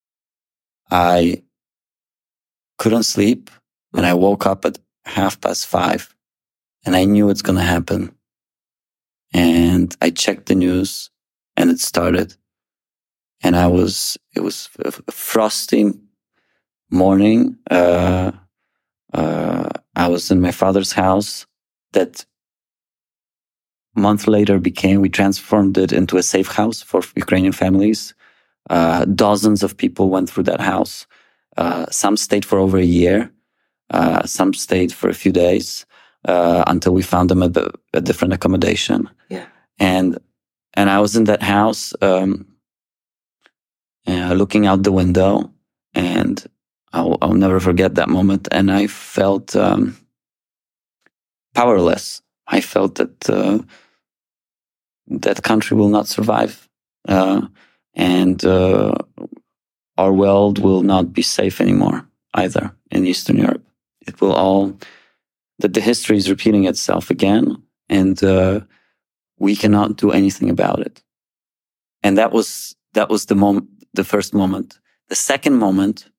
I couldn't sleep, and I woke up at half past five, and I knew it's going to happen. And I checked the news, and it started. And I was, it was a frosty morning. Uh, uh, I was in my father's house that a month later became, we transformed it into a safe house for Ukrainian families. Uh, dozens of people went through that house. Uh, some stayed for over a year. Uh, some stayed for a few days uh, until we found them a, a different accommodation.
Yeah.
And and I was in that house, um, uh, looking out the window, and I'll, I'll never forget that moment. And I felt um, powerless. I felt that uh, that country will not survive. Uh, And uh, our world will not be safe anymore either in Eastern Europe. It will all, that the history is repeating itself again, and uh, we cannot do anything about it. And that was that was the moment, the first moment. The second moment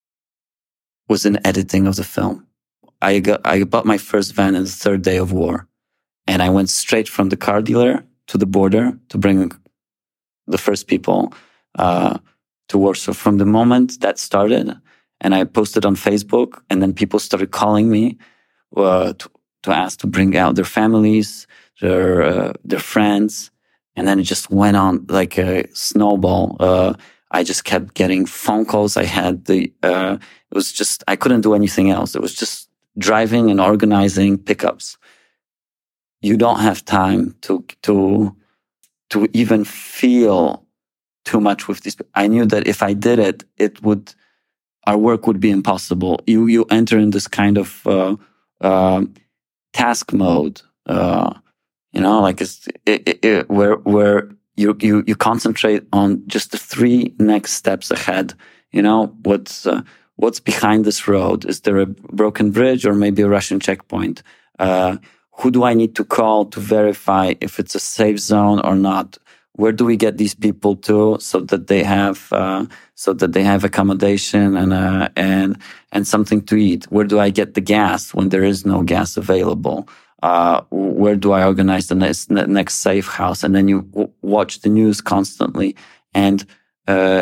was in editing of the film. I got I bought my first van on the third day of war, and I went straight from the car dealer to the border to bring the first people uh, to Warsaw. From the moment that started, and I posted on Facebook, and then people started calling me uh, to, to ask to bring out their families, their uh, their friends, and then it just went on like a snowball. Uh, I just kept getting phone calls. I had the, uh, it was just, I couldn't do anything else. It was just driving and organizing pickups. You don't have time to, to, to even feel too much with this. I knew that if I did it, it would, our work would be impossible. You, you enter in this kind of, uh, uh, task mode, uh, you know, like it's, it, it, it, where, where you, you, you concentrate on just the three next steps ahead. You know, what's, uh, what's behind this road? Is there a broken bridge or maybe a Russian checkpoint? Uh, who do I need to call to verify if it's a safe zone or not? Where do we get these people to so that they have, uh, so that they have accommodation and, uh, and, and something to eat? Where do I get the gas when there is no gas available? Uh, where do I organize the next, next safe house? And then you w- watch the news constantly. And, uh,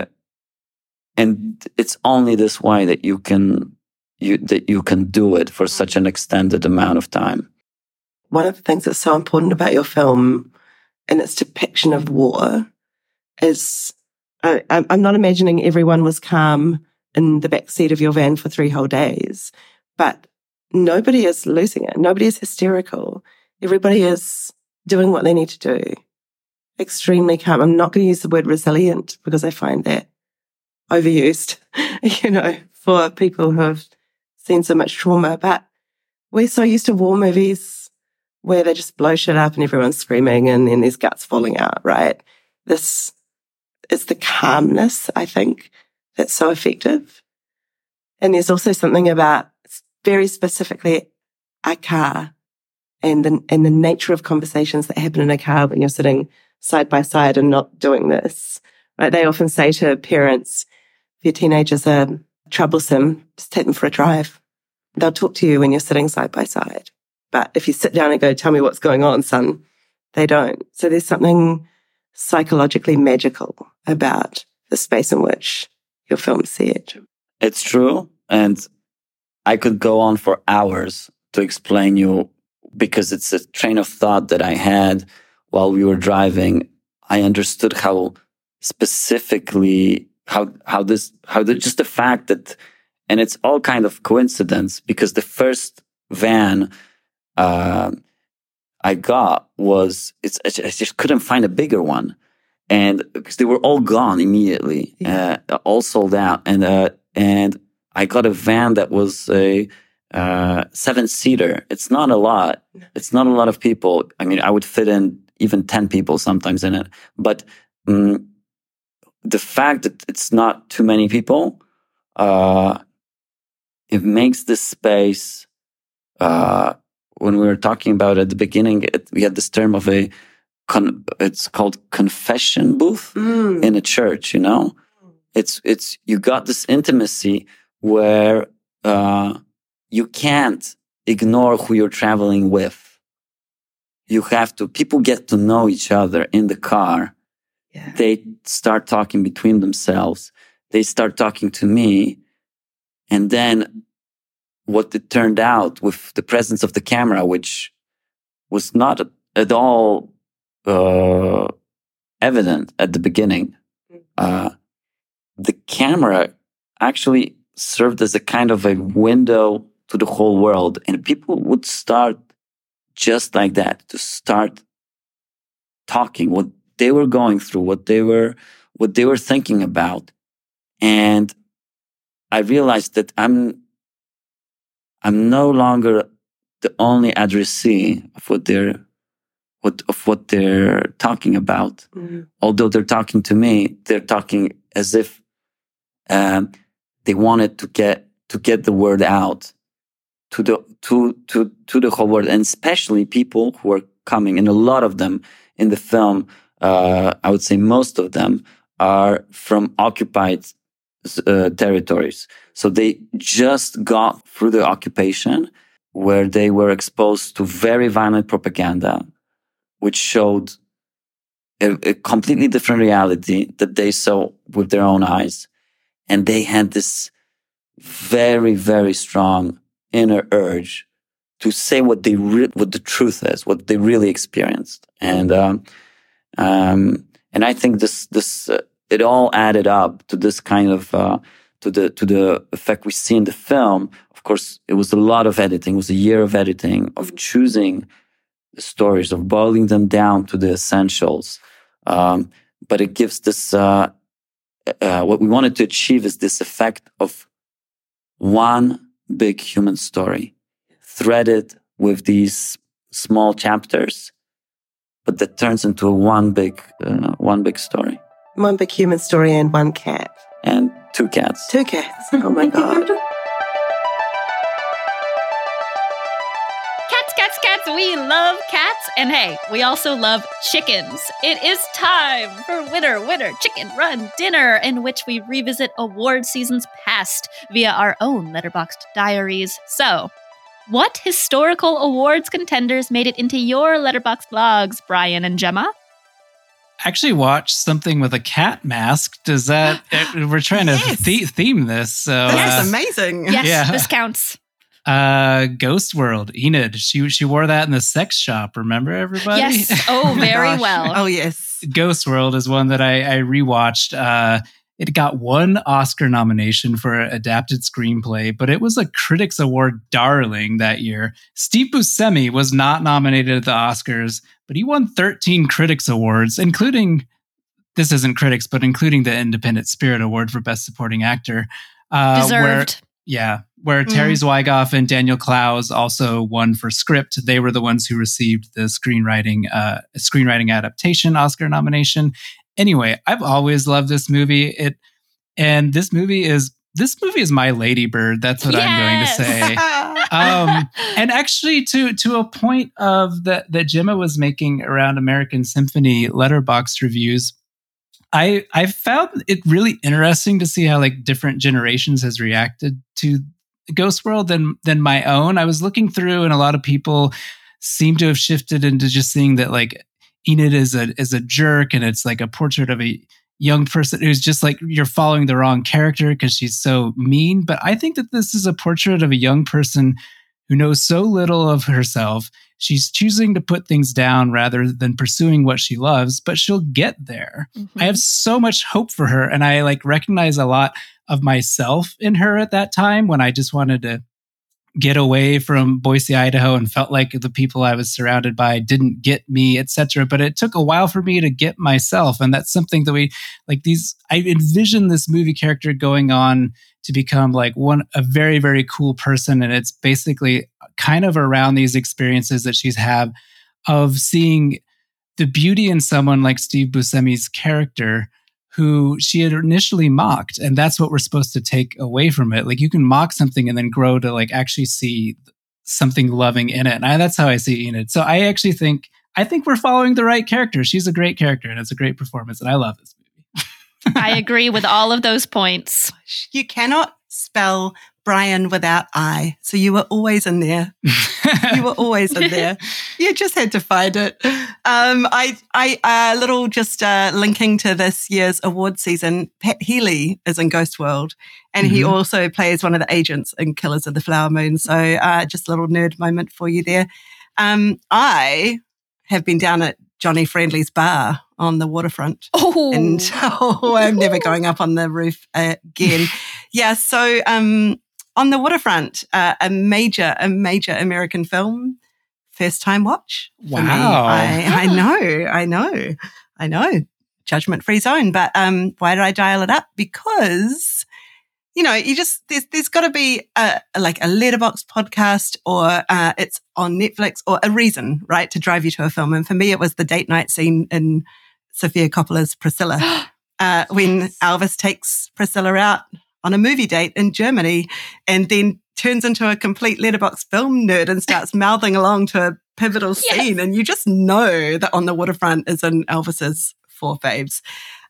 and it's only this way that you can, you, that you can do it for such an extended amount of time.
One of the things that's so important about your film and its depiction of war is, I, I'm not imagining everyone was calm in the backseat of your van for three whole days, but nobody is losing it. Nobody is hysterical. Everybody is doing what they need to do. Extremely calm. I'm not going to use the word resilient because I find that overused, you know, for people who have seen so much trauma. But we're so used to war movies where they just blow shit up and everyone's screaming and then there's guts falling out, right? This is the calmness, I think, that's so effective. And there's also something about very specifically a car and the, and the nature of conversations that happen in a car when you're sitting side by side and not doing this. Right? They often say to parents, if your teenagers are troublesome, just take them for a drive. They'll talk to you when you're sitting side by side. But if you sit down and go, tell me what's going on, son, they don't. So there's something psychologically magical about the space in which your films see it.
It's true. And I could go on for hours to explain you, because it's a train of thought that I had while we were driving. I understood how specifically, how, how this, how the, just the fact that, and it's all kind of coincidence, because the first van, uh, I got was, it's, I just couldn't find a bigger one. And because they were all gone immediately, yeah. uh, all sold out. And, uh, and I got a van that was a, uh, seven seater. It's not a lot. It's not a lot of people. I mean, I would fit in even ten people sometimes in it. But, um, the fact that it's not too many people, uh, it makes this space, uh, when we were talking about it at the beginning, it, we had this term of a, con, it's called confession booth mm. in a church, you know? It's, it's, you got this intimacy where, uh, you can't ignore who you're traveling with. You have to, people get to know each other in the car. Yeah. They start talking between themselves. They start talking to me. And then what it turned out with the presence of the camera, which was not at all uh, evident at the beginning, uh, the camera actually served as a kind of a window to the whole world. And people would start just like that, to start talking what they were going through, what they were, what they were thinking about. And I realized that I'm, I'm no longer the only addressee of what they're, what, of what they're talking about. Mm-hmm. Although they're talking to me, they're talking as if, um, they wanted to get, to get the word out to the, to, to, to the whole world. And especially people who are coming, and a lot of them in the film, uh, I would say most of them are from occupied Uh, territories. So they just got through the occupation, where they were exposed to very violent propaganda, which showed a, a completely different reality that they saw with their own eyes. And they had this very, very strong inner urge to say what they re- what the truth is, what they really experienced. And um, um, and I think this this uh, it all added up to this kind of, uh, to the, to the effect we see in the film. Of course, it was a lot of editing. It was a year of editing, of choosing the stories, of boiling them down to the essentials. Um, but it gives this, uh, uh, what we wanted to achieve is this effect of one big human story, threaded with these small chapters, but that turns into a one big, uh, one big story.
One big human story and one cat.
And two cats.
Two cats. Oh my God.
Cats, cats, cats. We love cats. And hey, we also love chickens. It is time for Winner, Winner, Chicken Run Dinner, in which we revisit award seasons past via our own Letterboxd diaries. So, what historical awards contenders made it into your Letterboxd logs, Brian and Gemma?
Actually watched something with a cat mask. Does that, we're trying to
Yes.
th- theme this. So,
That's
uh,
amazing.
Yes,
Yeah.
this counts.
uh, Ghost World, Enid, she, she wore that in the sex shop. Remember, everybody?
Yes. Oh, very
Gosh.
well.
Oh, yes.
Ghost World is one that I, I rewatched. Uh, it got one Oscar nomination for adapted screenplay, but it was a Critics Award darling that year. Steve Buscemi was not nominated at the Oscars, but he won thirteen Critics Awards, including, this isn't critics, but including the Independent Spirit Award for Best Supporting Actor. Uh,
Deserved.
Where, yeah, where
Mm.
Terry Zwigoff and Daniel Clowes also won for script. They were the ones who received the screenwriting, uh, screenwriting adaptation Oscar nomination. Anyway, I've always loved this movie. It and this movie is this movie is my Lady Bird. That's what I'm going to
Yes.
say. um, and actually, to to a point of that that Gemma was making around American Symphony Letterboxd reviews, I I found it really interesting to see how like different generations has reacted to Ghost World than than my own. I was looking through, and a lot of people seem to have shifted into just seeing that like Enid is a is a jerk, and it's like a portrait of a young person who's just like you're following the wrong character because she's so mean. But I think that this is a portrait of a young person who knows so little of herself. She's choosing to put things down rather than pursuing what she loves, but she'll get there. Mm-hmm. I have so much hope for her, and I like recognize a lot of myself in her at that time when I just wanted to get away from Boise, Idaho, and felt like the people I was surrounded by didn't get me, et cetera. But it took a while for me to get myself. And that's something that we like these, I envision this movie character going on to become like one, a very, very cool person. And it's basically kind of around these experiences that she's had of seeing the beauty in someone like Steve Buscemi's character, who she had initially mocked. And that's what we're supposed to take away from it. Like you can mock something and then grow to like actually see something loving in it. And I, that's how I see Enid. So I actually think, I think we're following the right character. She's a great character and it's a great performance. And I love this movie.
I agree with all of those points.
You cannot spell Brian without I. So you were always in there. You were always in there. You just had to find it. Um, I, I, a uh, little just uh, linking to this year's award season. Pat Healy is in Ghost World, and mm-hmm. he also plays one of the agents in Killers of the Flower Moon. So uh, just a little nerd moment for you there. Um, I have been down at Johnny Friendly's bar on the waterfront.
Oh,
and oh, I'm never going up on the roof again. Yeah. So. Um, On the waterfront, uh, a major, a major American film, first time watch.
Wow!
I, I know, I know, I know. Judgment free zone. But um, why did I dial it up? Because you know, you just there's there's got to be a, like a Letterboxd podcast, or uh, it's on Netflix, or a reason, right, to drive you to a film. And for me, it was the date night scene in Sofia Coppola's Priscilla, uh, when Elvis takes Priscilla out on a movie date in Germany, and then turns into a complete Letterboxd film nerd and starts mouthing along to a pivotal scene. Yes. And you just know that On the Waterfront is in Elvis's four faves.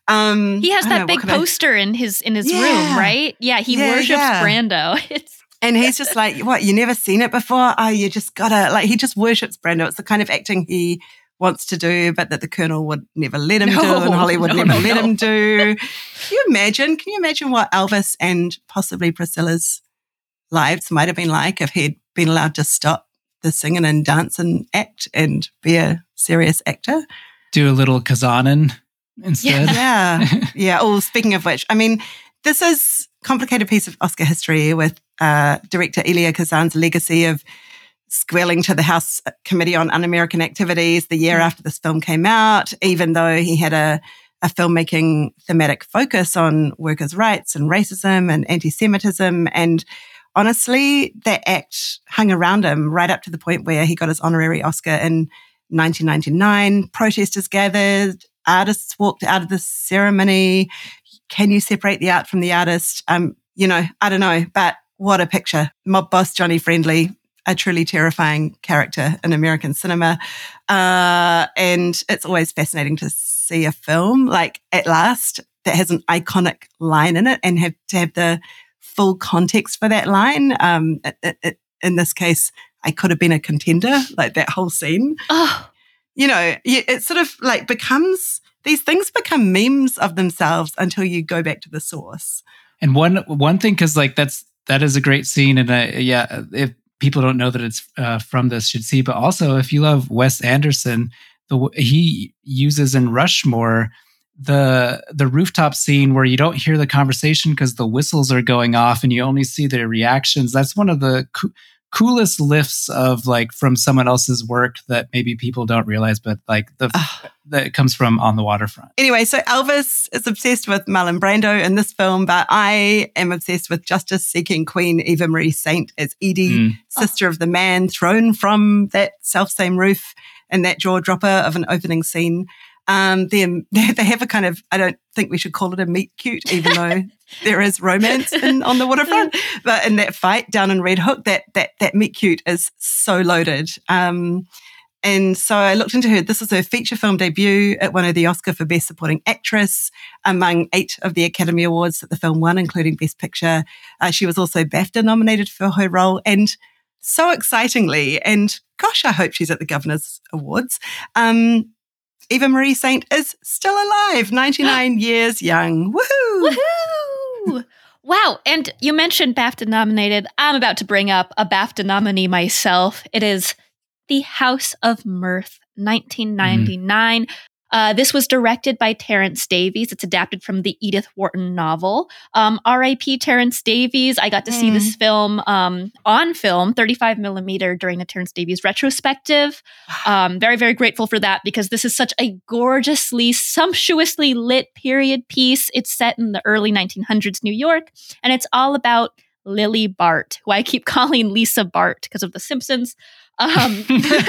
Um,
he has that know, big poster I... in his in his yeah. room, right? Yeah, he yeah, worships yeah. Brando. It's
and he's just like, what, you never seen it before? Oh, you just gotta, like, he just worships Brando. It's the kind of acting he wants to do, but that the Colonel would never let him no, do, and Hollywood no, never no, let no. him do. Can you imagine? Can you imagine what Elvis and possibly Priscilla's lives might have been like if he'd been allowed to stop the singing and dance and act and be a serious actor?
Do a little Kazanin instead.
Yeah, yeah. yeah. Oh, speaking of which, I mean, this is a complicated piece of Oscar history with uh, director Elia Kazan's legacy of squealing to the House Committee on Un-American Activities the year after this film came out, even though he had a, a filmmaking thematic focus on workers' rights and racism and anti-Semitism. And honestly, that act hung around him right up to the point where he got his honorary Oscar in nineteen ninety-nine. Protesters gathered, artists walked out of the ceremony. Can you separate the art from the artist? Um, you know, I don't know, but what a picture. Mob boss Johnny Friendly, a truly terrifying character in American cinema. Uh, and it's always fascinating to see a film like At Last that has an iconic line in it and have to have the full context for that line. Um, it, it, it, in this case, I could have been a contender, like that whole scene.
Oh.
You know, it sort of like becomes, these things become memes of themselves until you go back to the source.
And one one thing, because like that's, that is a great scene. And uh, yeah, if people don't know that it's uh, from this, should see. But also, if you love Wes Anderson, the he uses in Rushmore the the rooftop scene where you don't hear the conversation because the whistles are going off and you only see their reactions. That's one of the co- coolest lifts of like from someone else's work that maybe people don't realize, but like the that comes from On the Waterfront.
Anyway, so Elvis is obsessed with Marlon Brando in this film, but I am obsessed with justice-seeking Queen Eva Marie Saint as Edie, mm. sister oh. of the man thrown from that self-same roof in that jaw-dropper of an opening scene. Um, they, they have a kind of, I don't think we should call it a meet cute, even though there is romance in, on the waterfront. But in that fight down in Red Hook, that that that meet cute is so loaded. Um, and so I looked into her. This is her feature film debut. It won her the Oscar for Best Supporting Actress among eight of the Academy Awards that the film won, including Best Picture. Uh, she was also BAFTA nominated for her role. And so excitingly, and gosh, I hope she's at the Governor's Awards, um, Eva Marie Saint is still alive, ninety-nine years young. Woohoo!
Woohoo! Wow. And you mentioned BAFTA nominated. I'm about to bring up a BAFTA nominee myself. It is The House of Mirth, nineteen ninety-nine. Mm. Uh, this was directed by Terence Davies. It's adapted from the Edith Wharton novel. Um, R I P Terence Davies. I got to mm. see this film um, on film, thirty-five millimeter, during the Terence Davies retrospective. Um, very, very grateful for that because this is such a gorgeously, sumptuously lit period piece. It's set in the early nineteen hundreds New York, and it's all about Lily Bart, who I keep calling Lisa Bart because of The Simpsons. Um,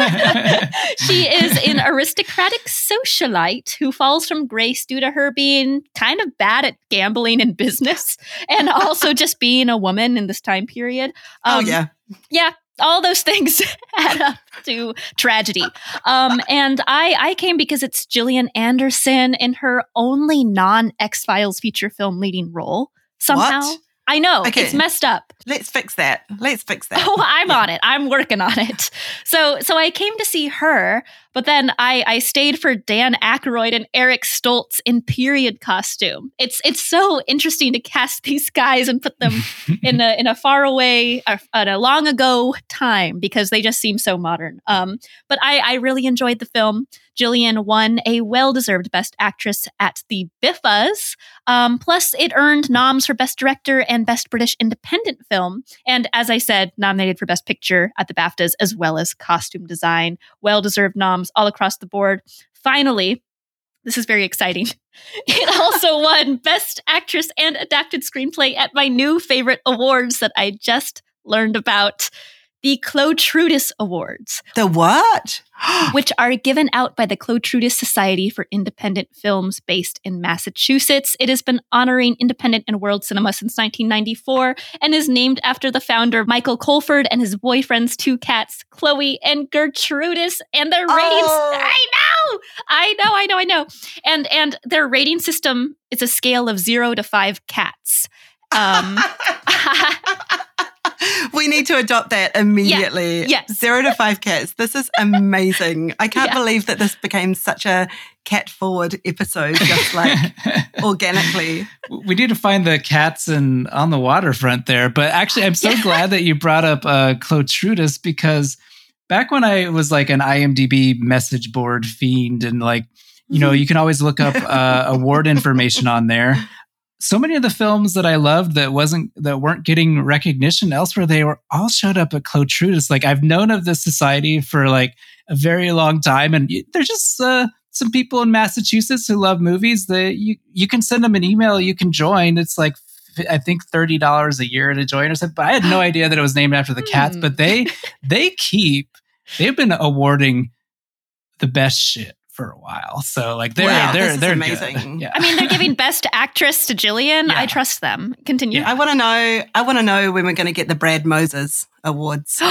she is an aristocratic socialite who falls from grace due to her being kind of bad at gambling and business, and also just being a woman in this time period. Um,
oh, yeah.
Yeah. All those things add up to tragedy. Um, and I, I came because it's Gillian Anderson in her only non-X-Files feature film leading role somehow.
What?
I know.
Okay.
It's messed up.
Let's fix that. Let's fix that.
Oh, I'm
yeah.
on it. I'm working on it. So so I came to see her, but then I, I stayed for Dan Aykroyd and Eric Stoltz in period costume. It's it's so interesting to cast these guys and put them in a in a far away, uh, at a long ago time because they just seem so modern. Um, but I, I really enjoyed the film. Gillian won a well-deserved Best Actress at the B I F As. Um, plus, it earned noms for Best Director and Best British Independent Film. And as I said, nominated for Best Picture at the BAFTAs, as well as Costume Design. Well-deserved noms all across the board. Finally, this is very exciting. It also won Best Actress and Adapted Screenplay at my new favorite awards that I just learned about. The Clotrudis Awards.
The what?
Which are given out by the Clotrudis Society for Independent Films based in Massachusetts. It has been honoring independent and world cinema since nineteen ninety-four and is named after the founder, Michael Colford, and his boyfriend's two cats, Chloe and Gertrudis, and their ratings.
Oh.
I know! I know, I know, I know. And, and their rating system is a scale of zero to five cats. Um,
we need to adopt that immediately.
Yeah. Yes.
Zero to five cats. This is amazing. I can't
Yeah.
believe that this became such a cat-forward episode, just like organically.
We need to find the cats in on the waterfront there. But actually, I'm so glad that you brought up uh, Clotrudis because back when I was like an IMDb message board fiend and like, you know, you can always look up uh, award information on there. So many of the films that I loved that wasn't that weren't getting recognition elsewhere, they were all showed up at Clotrudis. Like I've known of this society for like a very long time, and there's just uh, some people in Massachusetts who love movies. That you you can send them an email, you can join. It's like I think thirty dollars a year to join or something. But I had no idea that it was named after the cats. But they they keep they've been awarding the best shit for a while. So like they're
wow,
they're
this is
they're
amazing.
Good. Yeah.
I mean, they're giving Best Actress to Gillian.
Yeah.
I trust them. Continue.
I want to know. I want to know when we're going to get the Brad Moses Awards.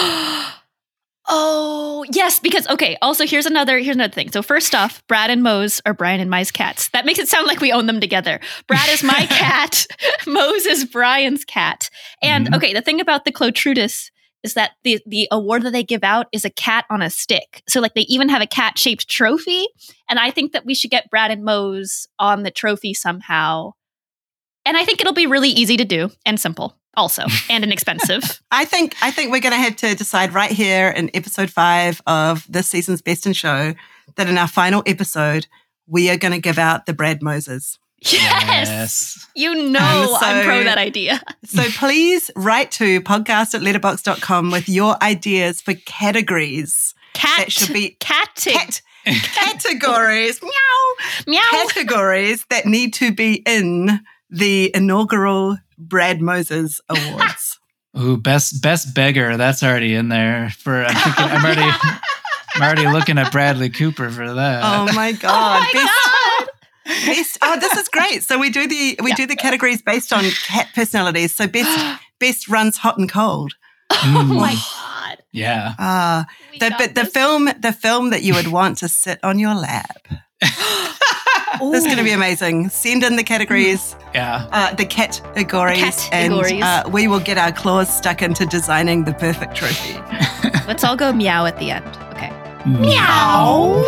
Oh, yes, because, okay, also here's another here's another thing. So first off, Brad and Mose are Brian and Mai's cats. That makes it sound like we own them together. Brad is my cat. Mose is Brian's cat. And,
Mhm.
okay, the thing about the Clotrudis is that the, the award that they give out is a cat on a stick. So, like, they even have a cat-shaped trophy. And I think that we should get Brad and Mose on the trophy somehow. And I think it'll be really easy to do and simple. Also, and inexpensive.
I think I think we're going to have to decide right here in episode five of this season's Best in Show that in our final episode, we are going to give out the Brad Moses.
Yes!
Yes.
You know
Um, so-
I'm pro that idea.
So please write to podcast at letterboxd dot com with your ideas for categories.
Cat.
That should be
Catting.
cat, categories. Meow.
Meow.
Categories that need to be in the inaugural Brad Moses Awards.
Ooh, best best beggar. That's already in there. For I'm thinking, I'm already I'm already looking at Bradley Cooper for that.
Oh my God.
Oh my
best, best, oh, this is great. So we do the we
Yeah.
do the categories based on cat personalities. So best best runs hot and cold.
Oh
Mm,
my God.
yeah.
Ah,
We
the
got
but the
this.
film the film that you would want to sit on your lap. This is going to be amazing. Send in the categories,
Yeah.
uh, the categories, and
Categories.
uh, we will get our claws stuck into designing the perfect trophy.
Let's all go meow at the end. Okay.
Meow.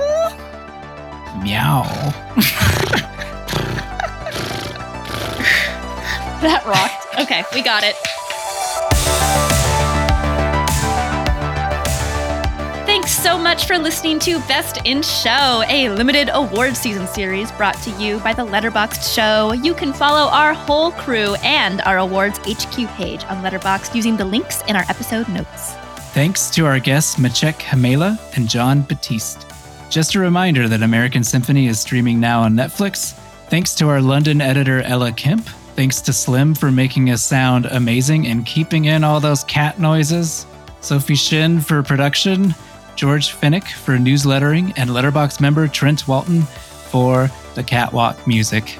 Meow.
That rocked. Okay, we got it. Thanks so much for listening to Best in Show, a limited award season series brought to you by the Letterboxd Show. You can follow our whole crew and our awards H Q page on Letterboxd using the links in our episode notes.
Thanks to our guests Maciek Hamela and John Batiste. Just a reminder that American Symphony is streaming now on Netflix. Thanks to our London editor Ella Kemp. Thanks to Slim for making us sound amazing and keeping in all those cat noises. Sophie Shin for production. George Finnick for newslettering, and Letterboxd member Trent Walton for the catwalk music.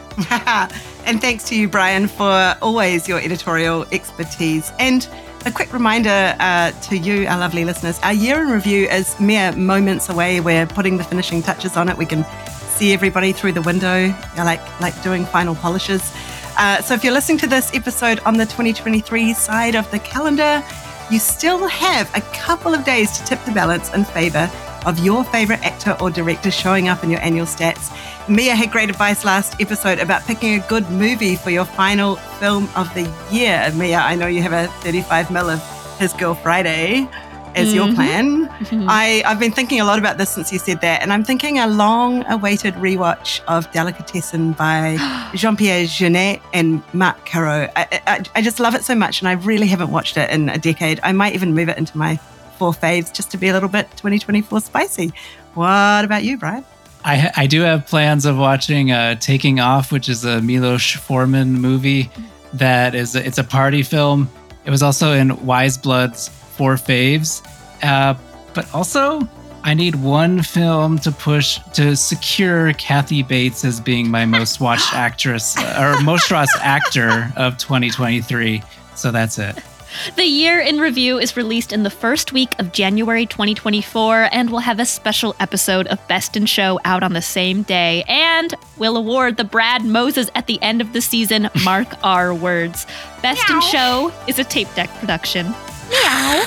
And thanks to you, Brian, for always your editorial expertise. And a quick reminder uh, to you, our lovely listeners, our year in review is mere moments away. We're putting the finishing touches on it. We can see everybody through the window, like, like doing final polishes. Uh, so if you're listening to this episode on the twenty twenty-three side of the calendar, you still have a couple of days to tip the balance in favor of your favorite actor or director showing up in your annual stats. Mia had great advice last episode about picking a good movie for your final film of the year. Mia, I know you have a thirty-five mil of His Girl Friday as your
Mhm.
plan.
Mhm.
I, I've been thinking a lot about this since you said that, and I'm thinking a long-awaited rewatch of Delicatessen by Jean-Pierre Jeunet and Marc Caro. I, I, I just love it so much, and I really haven't watched it in a decade. I might even move it into my four faves just to be a little bit twenty twenty-four spicy. What about you, Brian?
I, I do have plans of watching uh, Taking Off, which is a Milos Forman movie that is it's a party film. It was also in Wise Blood's Four Faves. Uh, but also, I need one film to push to secure Kathy Bates as being my most watched actress uh, or most watched actor of twenty twenty-three. So that's it.
The Year in Review is released in the first week of January twenty twenty-four, and we'll have a special episode of Best in Show out on the same day. And we'll award the Brad Moses at the end of the season. Mark our words. Best in Show is a tape deck production. Meow.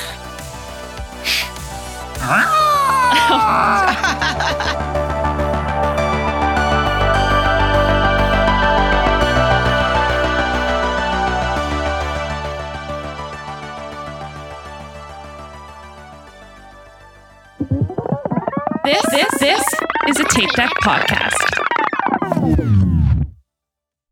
This, this, this is a Tape Deck podcast.